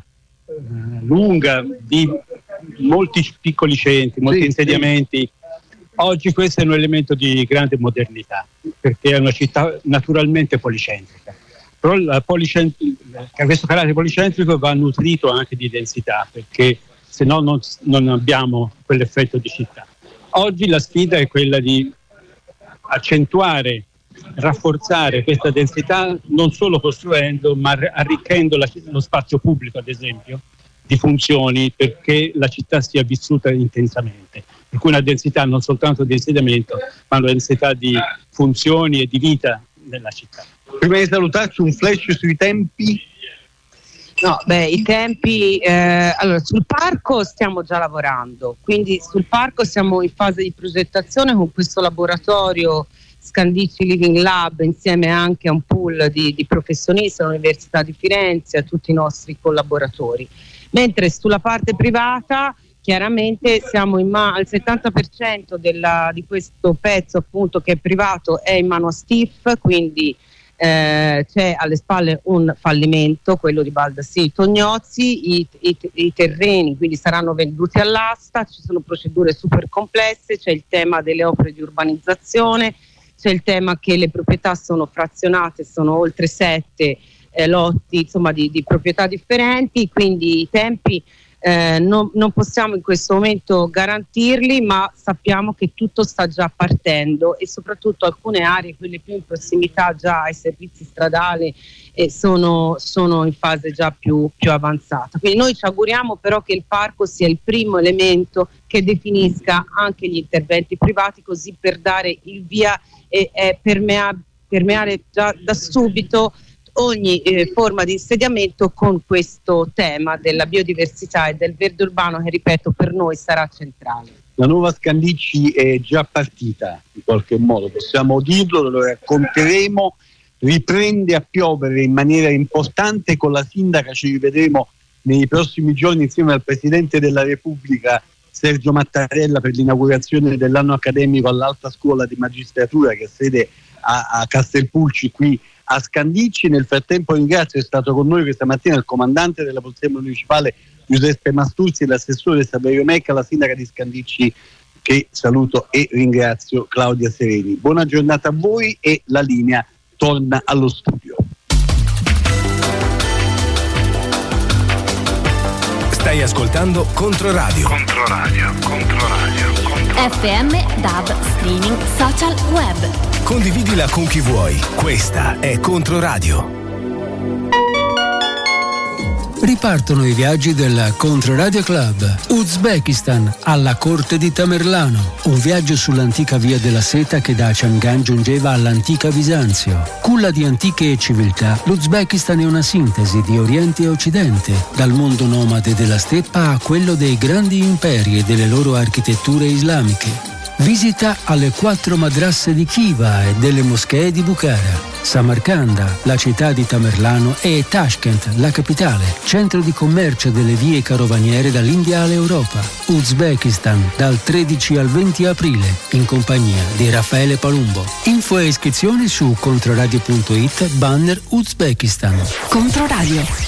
lunga di molti piccoli centri, molti insediamenti. Oggi questo è un elemento di grande modernità, perché è una città naturalmente policentrica. Però questo carattere policentrico va nutrito anche di densità, perché se no non abbiamo quell'effetto di città. Oggi la sfida è quella di accentuare, rafforzare questa densità, non solo costruendo, ma arricchendo lo spazio pubblico, ad esempio, di funzioni, perché la città sia vissuta intensamente. Per cui una densità non soltanto di insediamento, ma una densità di funzioni e di vita nella città. Prima di salutarci, un flash sui tempi. No, i tempi, allora sul parco stiamo già lavorando, quindi sul parco siamo in fase di progettazione con questo laboratorio Scandicci Living Lab, insieme anche a un pool di professionisti all'Università di Firenze, a tutti i nostri collaboratori. Mentre sulla parte privata chiaramente siamo al 70% di questo pezzo appunto che è privato è in mano a Stif, quindi c'è alle spalle un fallimento, quello di Baldassi Tognozzi, i terreni quindi saranno venduti all'asta, ci sono procedure super complesse, c'è il tema delle opere di urbanizzazione, c'è il tema che le proprietà sono frazionate, sono oltre 7 lotti insomma di proprietà differenti, quindi i tempi non possiamo in questo momento garantirli, ma sappiamo che tutto sta già partendo e soprattutto alcune aree, quelle più in prossimità già ai servizi stradali, sono in fase già più avanzata. Quindi noi ci auguriamo però che il parco sia il primo elemento che definisca anche gli interventi privati, così per dare il via e permeare già da subito ogni forma di insediamento con questo tema della biodiversità e del verde urbano che, ripeto, per noi sarà centrale. La nuova Scandicci è già partita in qualche modo, possiamo dirlo, lo racconteremo, riprende a piovere in maniera importante. Con la sindaca ci rivedremo nei prossimi giorni insieme al Presidente della Repubblica Sergio Mattarella per l'inaugurazione dell'anno accademico all'Alta Scuola di Magistratura che ha sede a Castelpulci qui a Scandicci. Nel frattempo ringrazio, è stato con noi questa mattina il comandante della Polizia Municipale Giuseppe Masturzi e l'assessore Saverio Mecca, la sindaca di Scandicci che saluto e ringrazio, Claudia Sereni. Buona giornata a voi e la linea torna allo studio. Stai ascoltando Controradio. FM, DAB, streaming, social, web. Condividila con chi vuoi. Questa è Controradio. Ripartono i viaggi del Controradio Club. Uzbekistan, alla corte di Tamerlano. Un viaggio sull'antica via della seta che da Chang'an giungeva all'antica Bisanzio. Culla di antiche civiltà, l'Uzbekistan è una sintesi di Oriente e Occidente, dal mondo nomade della steppa a quello dei grandi imperi e delle loro architetture islamiche. Visita alle 4 madrasse di Khiva e delle moschee di Bukhara. Samarcanda, la città di Tamerlano, e Tashkent, la capitale, centro di commercio delle vie carovaniere dall'India all'Europa. Uzbekistan, dal 13 al 20 aprile, in compagnia di Raffaele Palumbo. Info e iscrizioni su controradio.it, banner Uzbekistan. Controradio.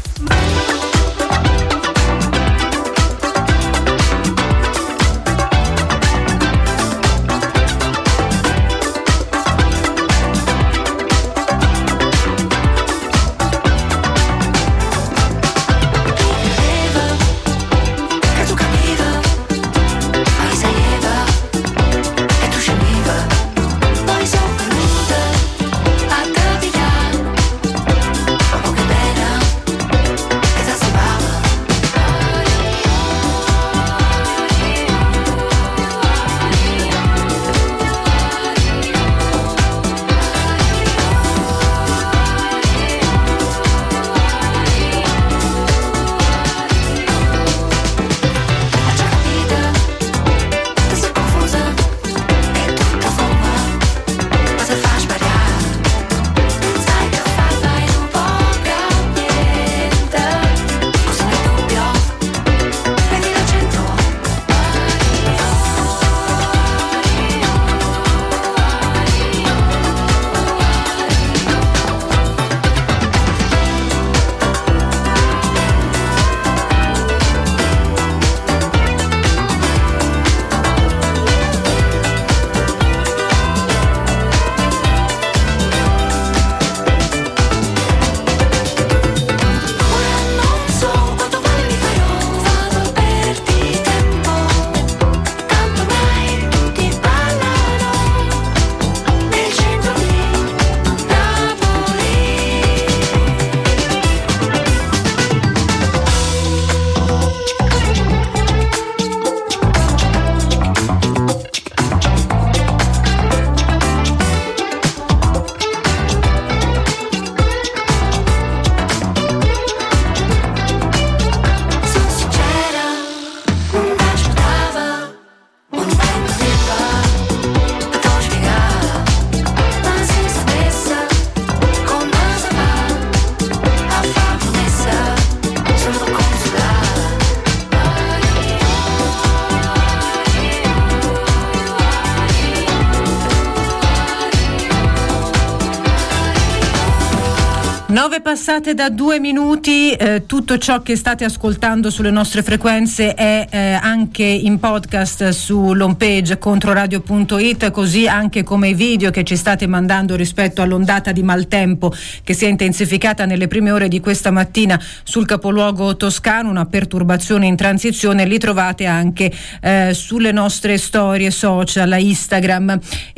Passate da 2 minuti, tutto ciò che state ascoltando sulle nostre frequenze è anche in podcast sull'home page controradio.it, così anche come i video che ci state mandando rispetto all'ondata di maltempo che si è intensificata nelle prime ore di questa mattina sul capoluogo toscano, una perturbazione in transizione, li trovate anche sulle nostre storie social, Instagram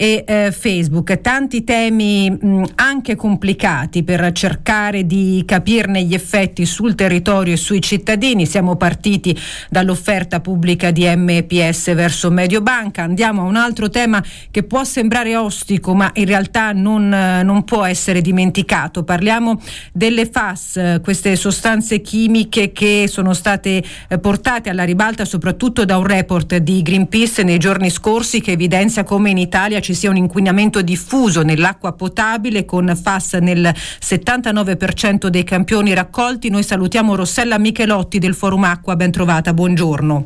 e Facebook. Tanti temi anche complicati per cercare di capirne gli effetti sul territorio e sui cittadini. Siamo partiti dall'offerta pubblica di MPS verso Mediobanca, andiamo a un altro tema che può sembrare ostico ma in realtà non può essere dimenticato. Parliamo delle FAS, queste sostanze chimiche che sono state portate alla ribalta soprattutto da un report di Greenpeace nei giorni scorsi che evidenzia come in Italia ci sia un inquinamento diffuso nell'acqua potabile con FAS nel 79% dei campioni raccolti. Noi salutiamo Rossella Michelotti del Forum Acqua, ben trovata, buongiorno.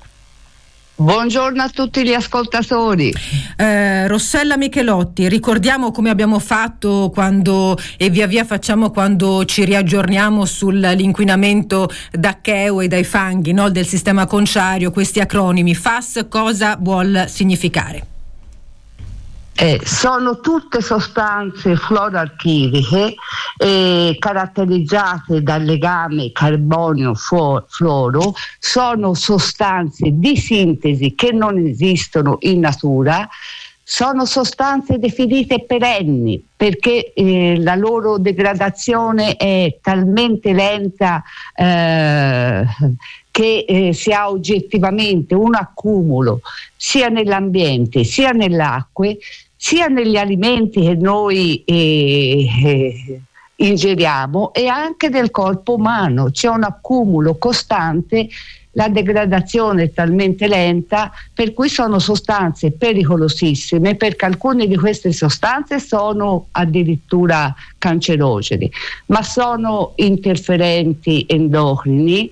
Buongiorno a tutti gli ascoltatori. Rossella Michelotti, ricordiamo come abbiamo fatto quando e via via facciamo quando ci riaggiorniamo sull'inquinamento da cheo e dai fanghi, no, del sistema conciario, questi acronimi. FAS cosa vuol significare? Sono tutte sostanze fluoroalchiliche caratterizzate dal legame carbonio-fluoro, sono sostanze di sintesi che non esistono in natura, sono sostanze definite perenni perché la loro degradazione è talmente lenta che si ha oggettivamente un accumulo sia nell'ambiente sia nelle acque sia negli alimenti che noi ingeriamo e anche nel corpo umano. C'è un accumulo costante la degradazione è talmente lenta per cui sono sostanze pericolosissime, perché alcune di queste sostanze sono addirittura cancerogeni, ma sono interferenti endocrini,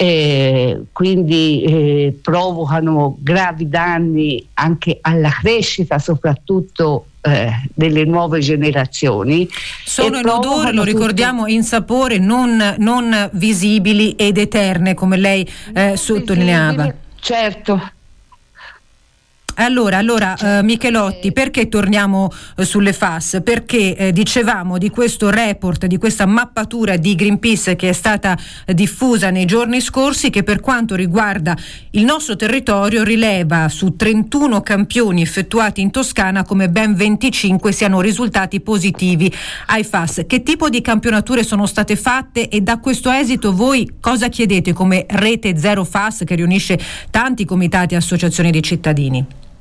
quindi provocano gravi danni anche alla crescita, soprattutto delle nuove generazioni. Sono in odore, lo ricordiamo, in sapore, non visibili ed eterne, come lei sottolineava. Visibili, certo. Allora Michelotti, perché torniamo sulle FAS? Perché dicevamo di questo report, di questa mappatura di Greenpeace che è stata diffusa nei giorni scorsi, che per quanto riguarda il nostro territorio rileva su 31 campioni effettuati in Toscana come ben 25 siano risultati positivi ai FAS. Che tipo di campionature sono state fatte e da questo esito voi cosa chiedete come Rete Zero FAS, che riunisce tanti comitati e associazioni di cittadini?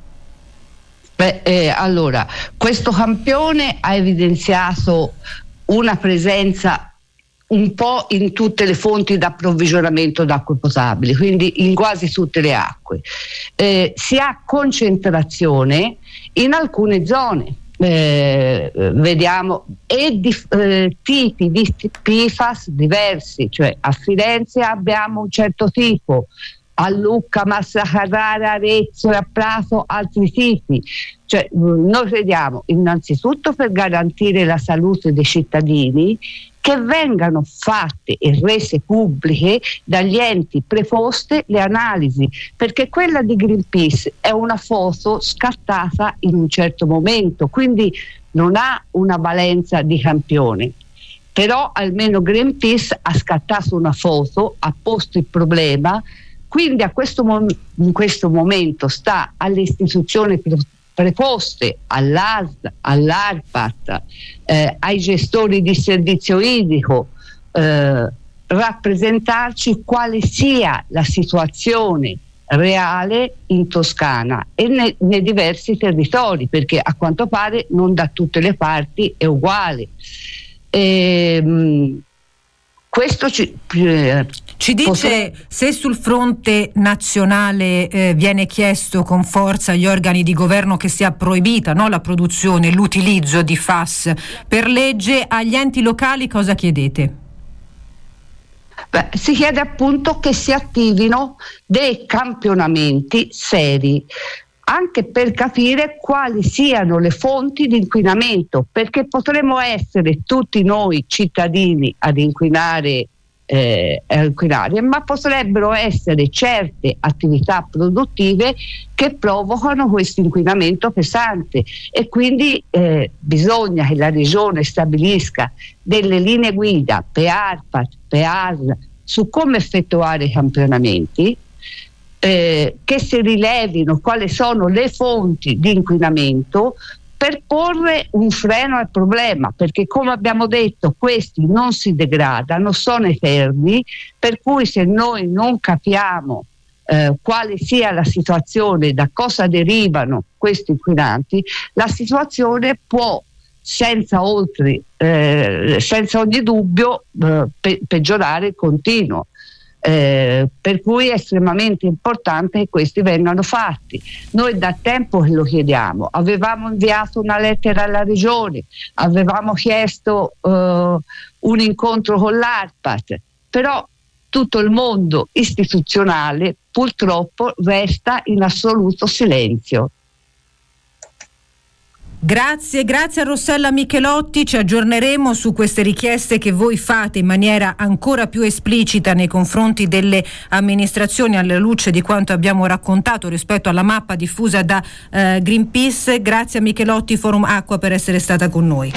Allora, questo campione ha evidenziato una presenza un po' in tutte le fonti d'approvvigionamento d'acque potabili, quindi in quasi tutte le acque. Si ha concentrazione in alcune zone. Vediamo tipi di PFAS diversi, cioè a Firenze abbiamo un certo tipo, a Lucca, Massa Carrara, Arezzo e a Prato altri tipi. Cioè, noi crediamo innanzitutto, per garantire la salute dei cittadini, che vengano fatte e rese pubbliche dagli enti preposte le analisi, perché quella di Greenpeace è una foto scattata in un certo momento, quindi non ha una valenza di campione. Però almeno Greenpeace ha scattato una foto, ha posto il problema. Quindi in questo momento sta alle istituzioni preposte, all'ASL, all'ARPAT, ai gestori di servizio idrico, rappresentarci quale sia la situazione reale in Toscana e nei diversi territori, perché a quanto pare non da tutte le parti è uguale. Questo ci dice se sul fronte nazionale viene chiesto con forza agli organi di governo che sia proibita, no, la produzione, l'utilizzo di FAS per legge, agli enti locali cosa chiedete? Si chiede appunto che si attivino dei campionamenti seri, anche per capire quali siano le fonti di inquinamento, perché potremmo essere tutti noi cittadini ad inquinare, ma potrebbero essere certe attività produttive che provocano questo inquinamento pesante, e quindi bisogna che la Regione stabilisca delle linee guida per ARPAT, per ASL su come effettuare i campionamenti, che si rilevino quali sono le fonti di inquinamento per porre un freno al problema, perché come abbiamo detto questi non si degradano, sono eterni, per cui se noi non capiamo quale sia la situazione, da cosa derivano questi inquinanti, la situazione può senza ogni dubbio peggiorare continuo. Per cui è estremamente importante che questi vengano fatti. Noi da tempo che lo chiediamo, avevamo inviato una lettera alla Regione, avevamo chiesto un incontro con l'ARPAT, però tutto il mondo istituzionale purtroppo resta in assoluto silenzio. Grazie a Rossella Michelotti, ci aggiorneremo su queste richieste che voi fate in maniera ancora più esplicita nei confronti delle amministrazioni, alla luce di quanto abbiamo raccontato rispetto alla mappa diffusa da Greenpeace. Grazie a Michelotti Forum Acqua per essere stata con noi.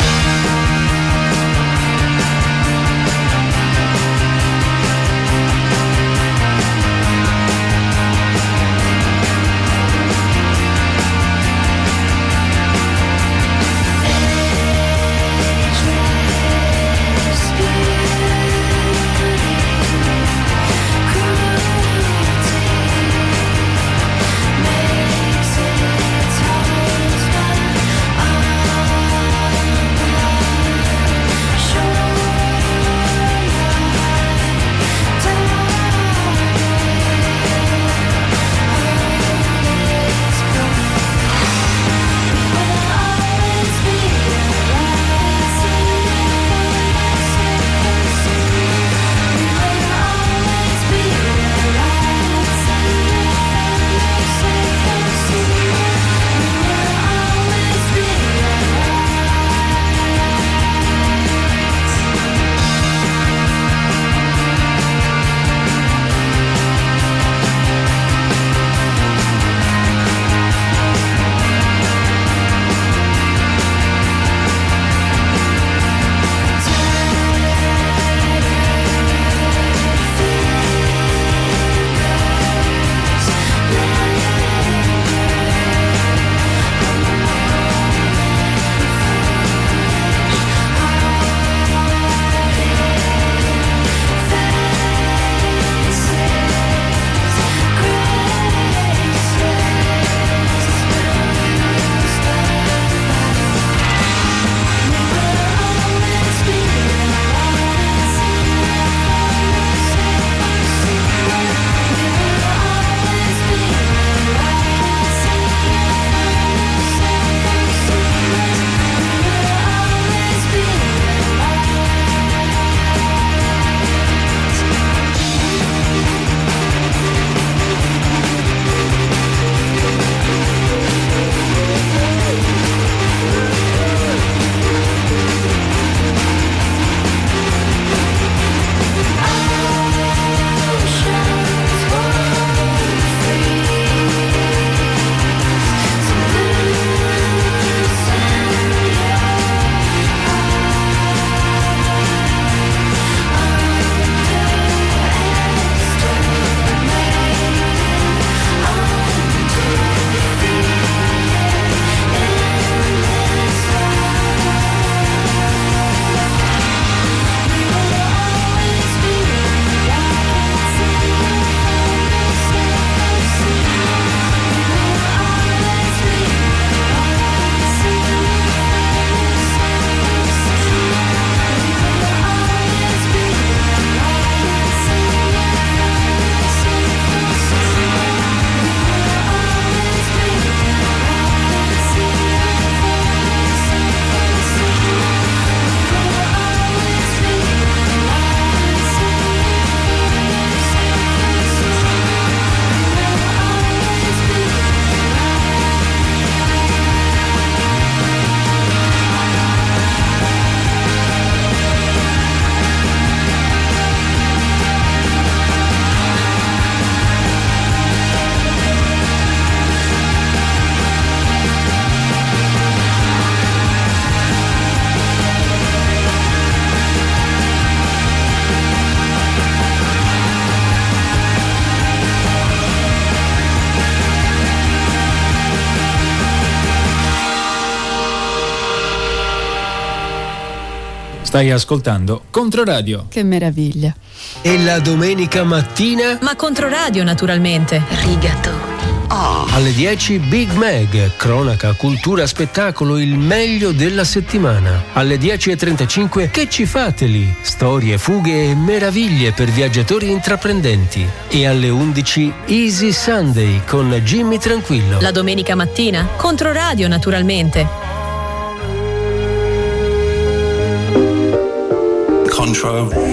Stai ascoltando Controradio. Che meraviglia. E la domenica mattina? Ma Controradio, naturalmente. Rigatoni. Alle 10 Big Mag, cronaca, cultura, spettacolo, il meglio della settimana. Alle 10:35 Che ci fate lì? Storie, fughe e meraviglie per viaggiatori intraprendenti. E alle 11 Easy Sunday con Jimmy Tranquillo. La domenica mattina Controradio, naturalmente. Control.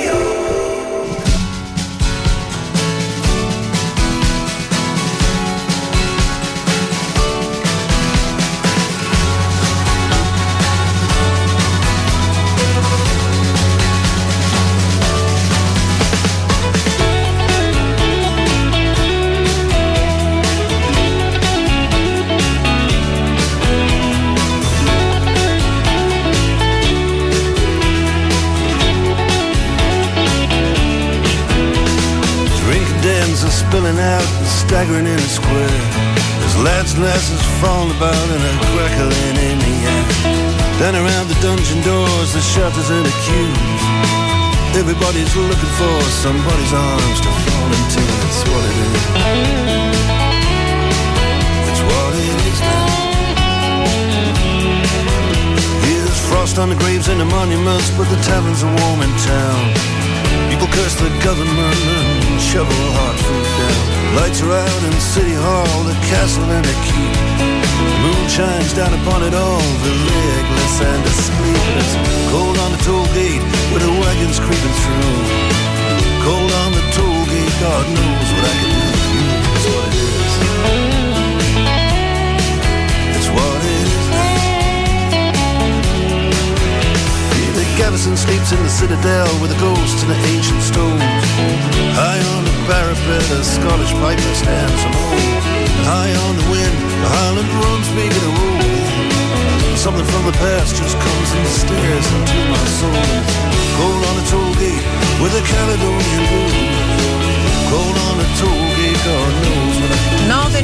Spilling out and staggering in a square. There's lads and lasses falling about and a crackling in the air. Down around the dungeon doors, the shutters and the queues. Everybody's looking for somebody's arms to fall into. That's what it is. It's what it is now. Here's frost on the graves and the monuments, but the taverns are warm in town. People curse the government and shovel hard food down. Lights are out in City Hall, the castle and the keep. The moon shines down upon it all, the legless and the sleepless. Cold on the toll gate with the wagons creeping through. Cold on the toll gate, God knows what I can do. It's what it is. It's what it is now. Gavison sleeps in the citadel with the ghosts and the ancient stones. High on the parapet, a Scottish piper stands alone. High on the wind, the Highland drums making a roll. Something from the past just comes and stares into my soul. Cold on a toll gate with a Caledonian blues. Cold on a toll gate, God knows what I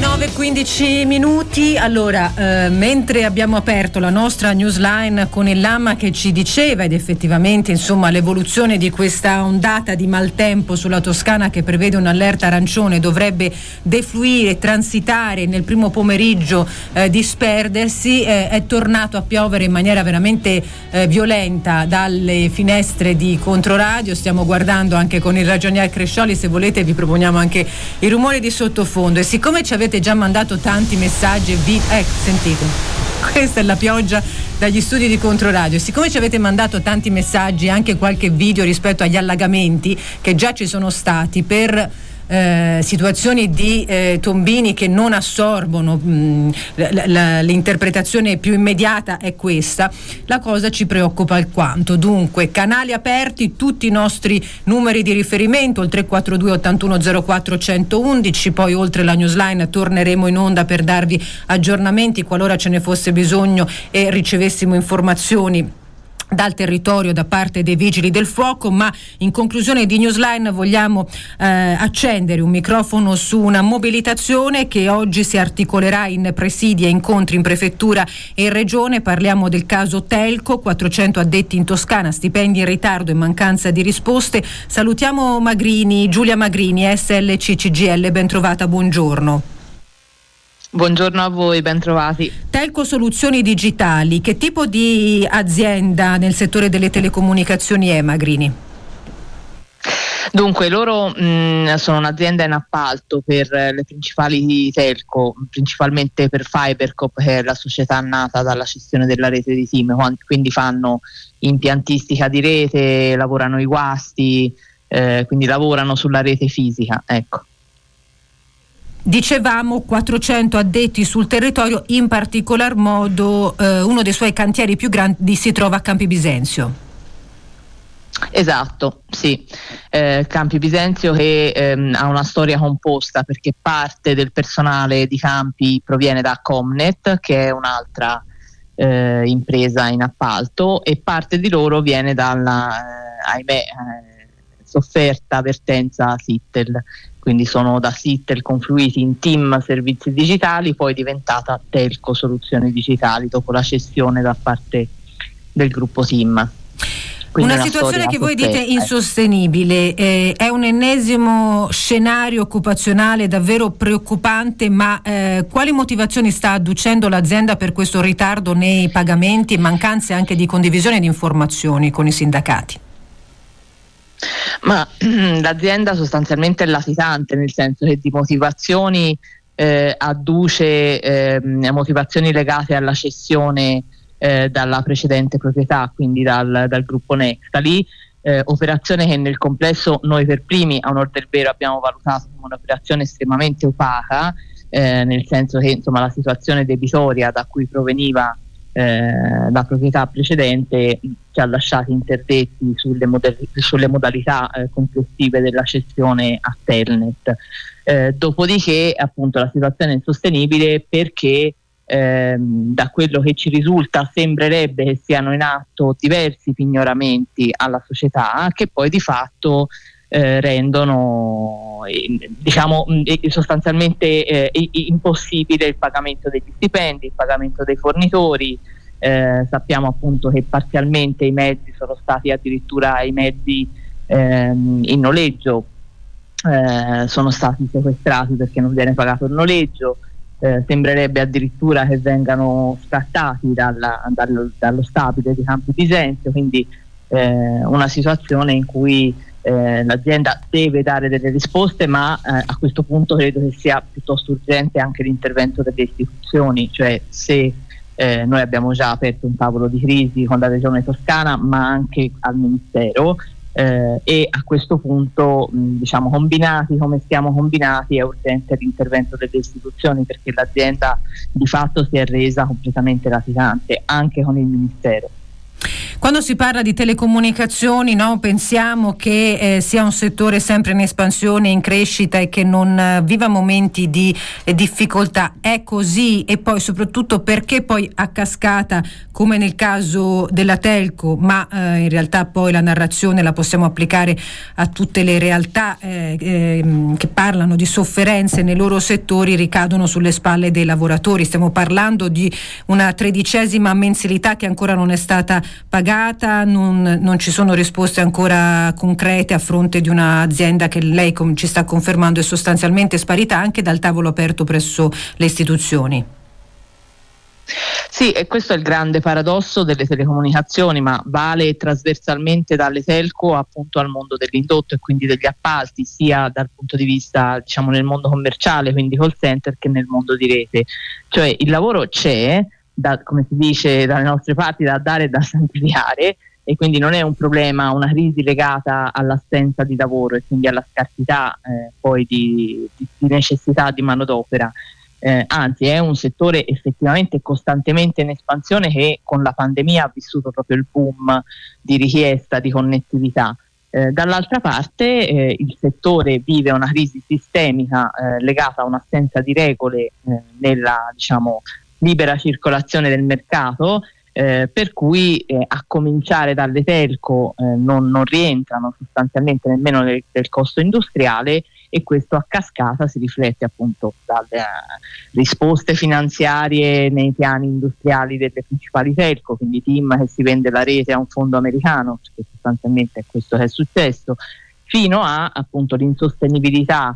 9:15 minuti. Allora, mentre abbiamo aperto la nostra newsline con il Lamma che ci diceva, ed effettivamente insomma l'evoluzione di questa ondata di maltempo sulla Toscana che prevede un'allerta arancione dovrebbe defluire, transitare nel primo pomeriggio, disperdersi, è tornato a piovere in maniera veramente violenta dalle finestre di Controradio. Stiamo guardando anche con il ragionier Crescioli, se volete vi proponiamo anche i rumori di sottofondo. E siccome ci avete già mandato tanti messaggi e sentite, questa è la pioggia dagli studi di Controradio. Siccome ci avete mandato tanti messaggi, anche qualche video rispetto agli allagamenti che già ci sono stati per situazioni di tombini che non assorbono, l'interpretazione più immediata è questa, la cosa ci preoccupa alquanto. Dunque, canali aperti, tutti i nostri numeri di riferimento, il 342 81 04 111, poi oltre la newsline torneremo in onda per darvi aggiornamenti qualora ce ne fosse bisogno e ricevessimo informazioni dal territorio da parte dei vigili del fuoco. Ma in conclusione di Newsline vogliamo accendere un microfono su una mobilitazione che oggi si articolerà in presidi e incontri in prefettura e in regione. Parliamo del caso Telco, 400 addetti in Toscana, stipendi in ritardo e mancanza di risposte. Salutiamo Giulia Magrini, SLC CGIL, ben trovata, buongiorno. Buongiorno a voi, ben trovati. Telco Soluzioni Digitali, che tipo di azienda nel settore delle telecomunicazioni è, Magrini? Dunque, loro sono un'azienda in appalto per le principali telco, principalmente per Fibercop, che è la società nata dalla cessione della rete di TIM, quindi fanno impiantistica di rete, lavorano i guasti, quindi lavorano sulla rete fisica, ecco. Dicevamo 400 addetti sul territorio, in particolar modo uno dei suoi cantieri più grandi si trova a Campi Bisenzio. Esatto, sì. Campi Bisenzio che ha una storia composta, perché parte del personale di Campi proviene da Comnet, che è un'altra impresa in appalto, e parte di loro viene dalla, sofferta vertenza Sittel. Quindi sono da Sittel confluiti in TIM Servizi Digitali, poi diventata Telco Soluzioni Digitali dopo la cessione da parte del gruppo TIM. Quindi una situazione che voi dite insostenibile, è un ennesimo scenario occupazionale davvero preoccupante, ma quali motivazioni sta adducendo l'azienda per questo ritardo nei pagamenti e mancanze anche di condivisione di informazioni con i sindacati? Ma l'azienda sostanzialmente è latitante, nel senso che di motivazioni adduce motivazioni legate alla cessione dalla precedente proprietà, quindi dal gruppo Nextali, operazione che nel complesso noi per primi, a onor del vero, abbiamo valutato come un'operazione estremamente opaca, nel senso che insomma la situazione debitoria da cui proveniva la proprietà precedente ci ha lasciati interdetti sulle modalità complessive della cessione a Telnet. Dopodiché appunto la situazione è insostenibile perché da quello che ci risulta sembrerebbe che siano in atto diversi pignoramenti alla società che poi di fatto rendono sostanzialmente impossibile il pagamento degli stipendi, il pagamento dei fornitori. Sappiamo appunto che parzialmente i mezzi sono stati addirittura in noleggio, sono stati sequestrati perché non viene pagato il noleggio. Sembrerebbe addirittura che vengano scattati dallo stabile di Campi Bisenzio, quindi una situazione in cui l'azienda deve dare delle risposte, ma a questo punto credo che sia piuttosto urgente anche l'intervento delle istituzioni, cioè se noi abbiamo già aperto un tavolo di crisi con la Regione Toscana ma anche al Ministero, e a questo punto combinati come stiamo combinati è urgente l'intervento delle istituzioni, perché l'azienda di fatto si è resa completamente latitante anche con il Ministero. Quando si parla di telecomunicazioni, no, pensiamo che sia un settore sempre in espansione, in crescita e che non viva momenti di difficoltà. È così? E poi soprattutto perché poi a cascata, come nel caso della telco, ma in realtà poi la narrazione la possiamo applicare a tutte le realtà che parlano di sofferenze nei loro settori, ricadono sulle spalle dei lavoratori. Stiamo parlando di una 13ª mensilità che ancora non è stata pagata, non ci sono risposte ancora concrete a fronte di un'azienda che lei ci sta confermando è sostanzialmente sparita anche dal tavolo aperto presso le istituzioni. Sì, e questo è il grande paradosso delle telecomunicazioni, ma vale trasversalmente dalle telco appunto al mondo dell'indotto e quindi degli appalti, sia dal punto di vista nel mondo commerciale, quindi call center, che nel mondo di rete. Cioè il lavoro c'è, come si dice dalle nostre parti, da dare e da santificare, e quindi non è un problema, una crisi legata all'assenza di lavoro e quindi alla scarsità poi di necessità di manodopera. Anzi è un settore effettivamente costantemente in espansione che con la pandemia ha vissuto proprio il boom di richiesta di connettività. Dall'altra parte il settore vive una crisi sistemica legata a un'assenza di regole nella libera circolazione del mercato, per cui a cominciare dalle telco non rientrano sostanzialmente nemmeno nel costo industriale, e questo a cascata si riflette appunto dalle risposte finanziarie nei piani industriali delle principali telco, quindi TIM che si vende la rete a un fondo americano, che sostanzialmente è questo che è successo, fino a appunto l'insostenibilità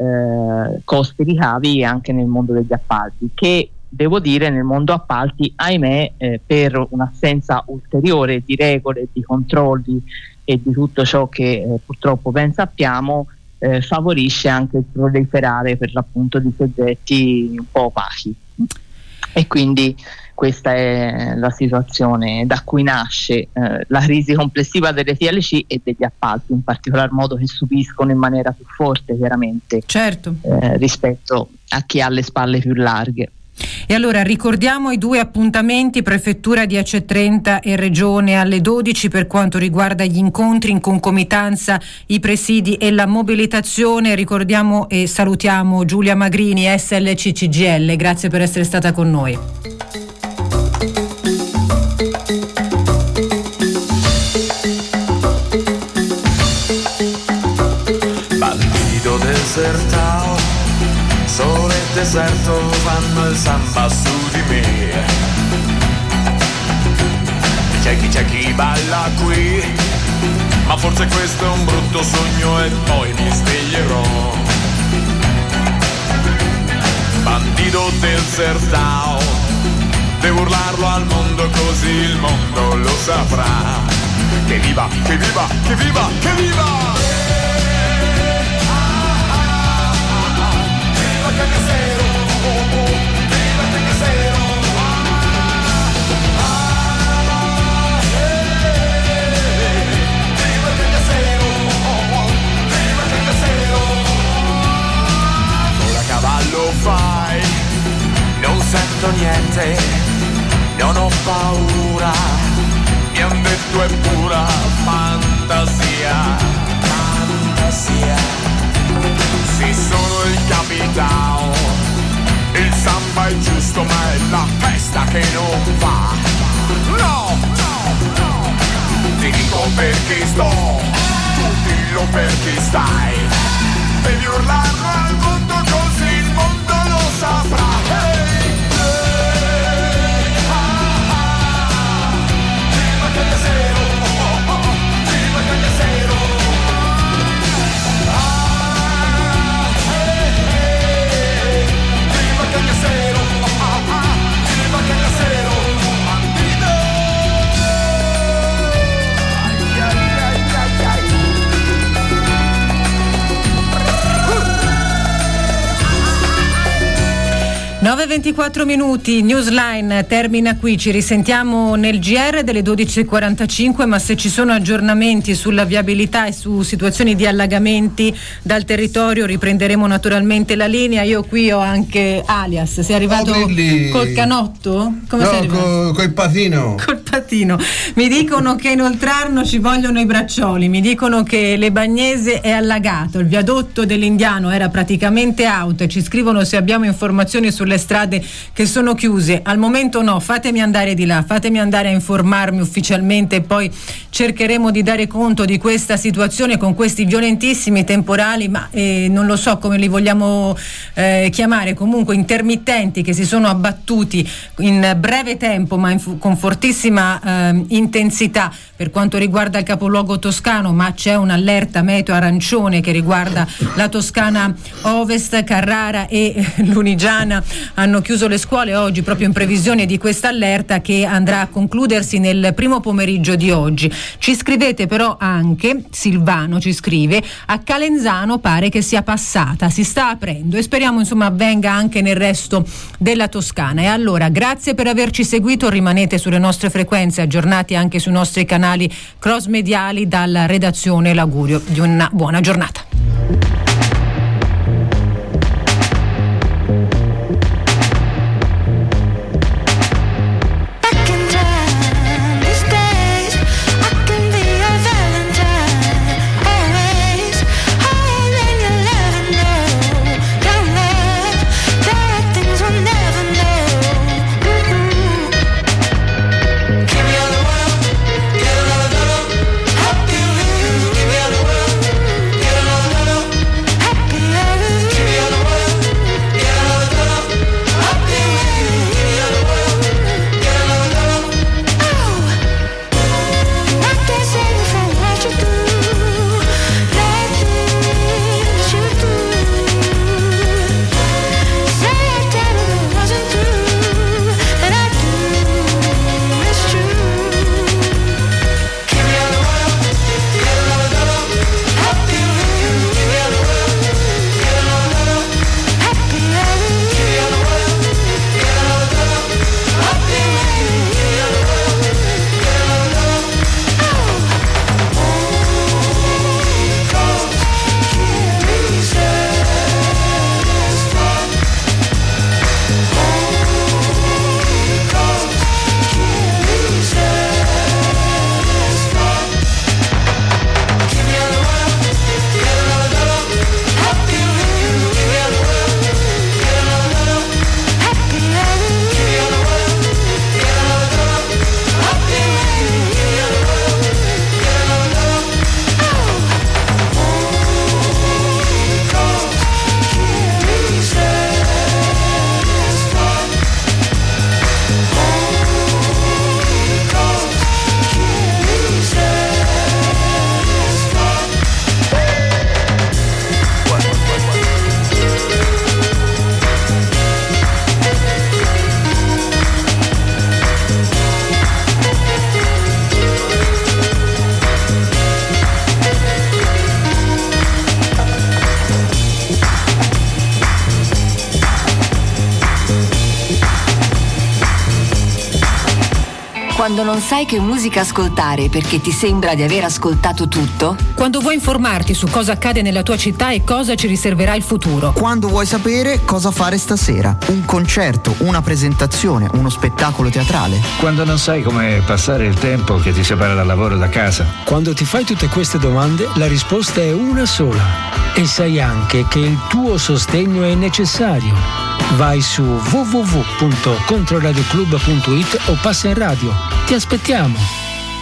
costi ricavi anche nel mondo degli appalti, che devo dire nel mondo appalti, ahimè, per un'assenza ulteriore di regole, di controlli e di tutto ciò che purtroppo ben sappiamo, favorisce anche il proliferare per l'appunto di soggetti un po' opachi. E quindi questa è la situazione da cui nasce la crisi complessiva delle TLC e degli appalti, in particolar modo, che subiscono in maniera più forte chiaramente, certo, rispetto a chi ha le spalle più larghe. E allora ricordiamo i 2 appuntamenti: Prefettura di AC30 e Regione alle 12 per quanto riguarda gli incontri, in concomitanza i presidi e la mobilitazione. Ricordiamo e salutiamo Giulia Magrini, SLC CGIL, grazie per essere stata con noi. Bandito desertao, sole e deserto fanno il samba su di me. c'è chi balla qui, ma forse questo è un brutto sogno e poi mi sveglierò. Bandito del Sertao, devo urlarlo al mondo così il mondo lo saprà. Che viva, che viva, che viva, che viva! Viva Cagnasero, viva Cagnasero. Cavallo fai, non sento niente, non ho paura, mi han detto è pura fantasia, fantasia. Sì, sono il capitao, il samba è giusto ma è la festa che non va. No, no, no, ti dico per chi sto, tu dillo per chi stai, devi urlarlo al mondo così il mondo lo saprà. Hey, hey, ah, ah. Viva Cagnasero, oh, oh, viva Cagnasero. Ah, hey, hey, viva Cagnasero, ah, ah, viva Cagnasero. Bandito. Ai, ai, ai, ai, ai. 9:24 minuti, Newsline termina qui, ci risentiamo nel GR delle 12:45, ma se ci sono aggiornamenti sulla viabilità e su situazioni di allagamenti dal territorio riprenderemo naturalmente la linea. Io qui ho anche Alias, sei arrivato col canotto? Come sei arrivato? Col patino. Col patino. Mi dicono che in Oltrarno ci vogliono i braccioli, mi dicono che le Bagnese è allagato, il viadotto dell'Indiano era praticamente out e ci scrivono se abbiamo informazioni sulle strade che sono chiuse. Al momento no, fatemi andare di là, fatemi andare a informarmi ufficialmente e poi cercheremo di dare conto di questa situazione con questi violentissimi temporali, ma non lo so come li vogliamo chiamare, comunque intermittenti che si sono abbattuti in breve tempo ma con fortissima intensità per quanto riguarda il capoluogo toscano, ma c'è un'allerta meteo arancione che riguarda la Toscana Ovest. Carrara e Lunigiana hanno chiuso le scuole oggi proprio in previsione di questa allerta che andrà a concludersi nel primo pomeriggio di oggi. Ci scrivete però anche, Silvano ci scrive, a Calenzano pare che sia passata, si sta aprendo e speriamo insomma avvenga anche nel resto della Toscana. E allora grazie per averci seguito, rimanete sulle nostre frequenze, aggiornati anche sui nostri canali cross mediali. Dalla redazione l'augurio di una buona giornata. Quando non sai che musica ascoltare perché ti sembra di aver ascoltato tutto? Quando vuoi informarti su cosa accade nella tua città e cosa ci riserverà il futuro? Quando vuoi sapere cosa fare stasera? Un concerto, una presentazione, uno spettacolo teatrale? Quando non sai come passare il tempo che ti separa dal lavoro e da casa? Quando ti fai tutte queste domande, la risposta è una sola. E sai anche che il tuo sostegno è necessario. Vai su www.controradioclub.it o passa in radio. Ti aspettiamo.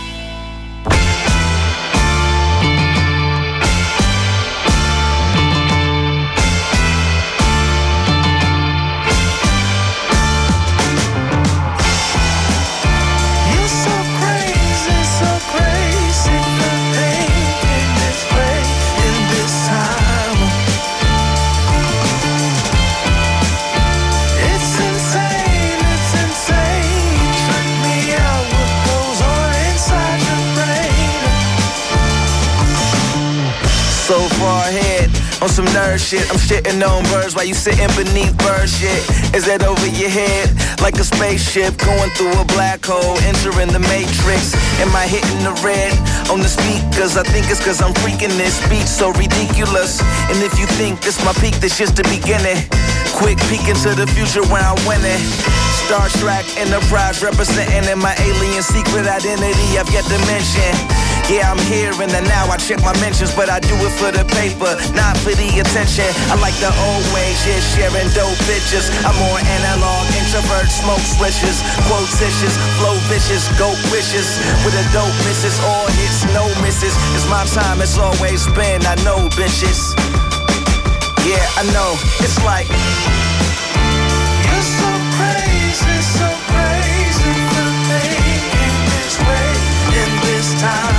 On some nerd shit, I'm shitting on birds while you sitting beneath bird shit. Is that over your head? Like a spaceship going through a black hole, entering the matrix. Am I hitting the red on the speakers? I think it's cause I'm freaking this beat so ridiculous. And if you think this my peak, this just the beginning. Quick peek into the future where I'm winning. Star Trek Enterprise representing in my alien secret identity I've yet to mention. Yeah, I'm here in the now, I check my mentions, but I do it for the paper, not for the attention. I like the old ways, yeah, sharing dope bitches. I'm more analog, introvert, smoke switches, quotitious, flow vicious, goat wishes. With a dope misses, all hits, no misses. It's my time, it's always been, I know bitches. Yeah, I know, it's like you're so crazy for thinking this way in this time.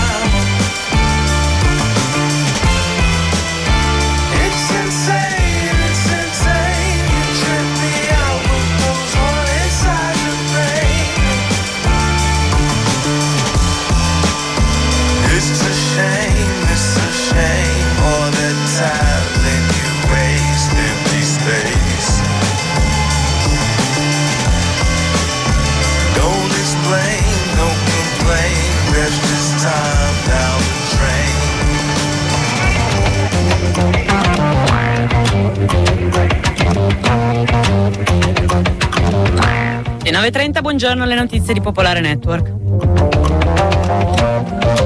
E 9.30, buongiorno, le notizie di Popolare Network.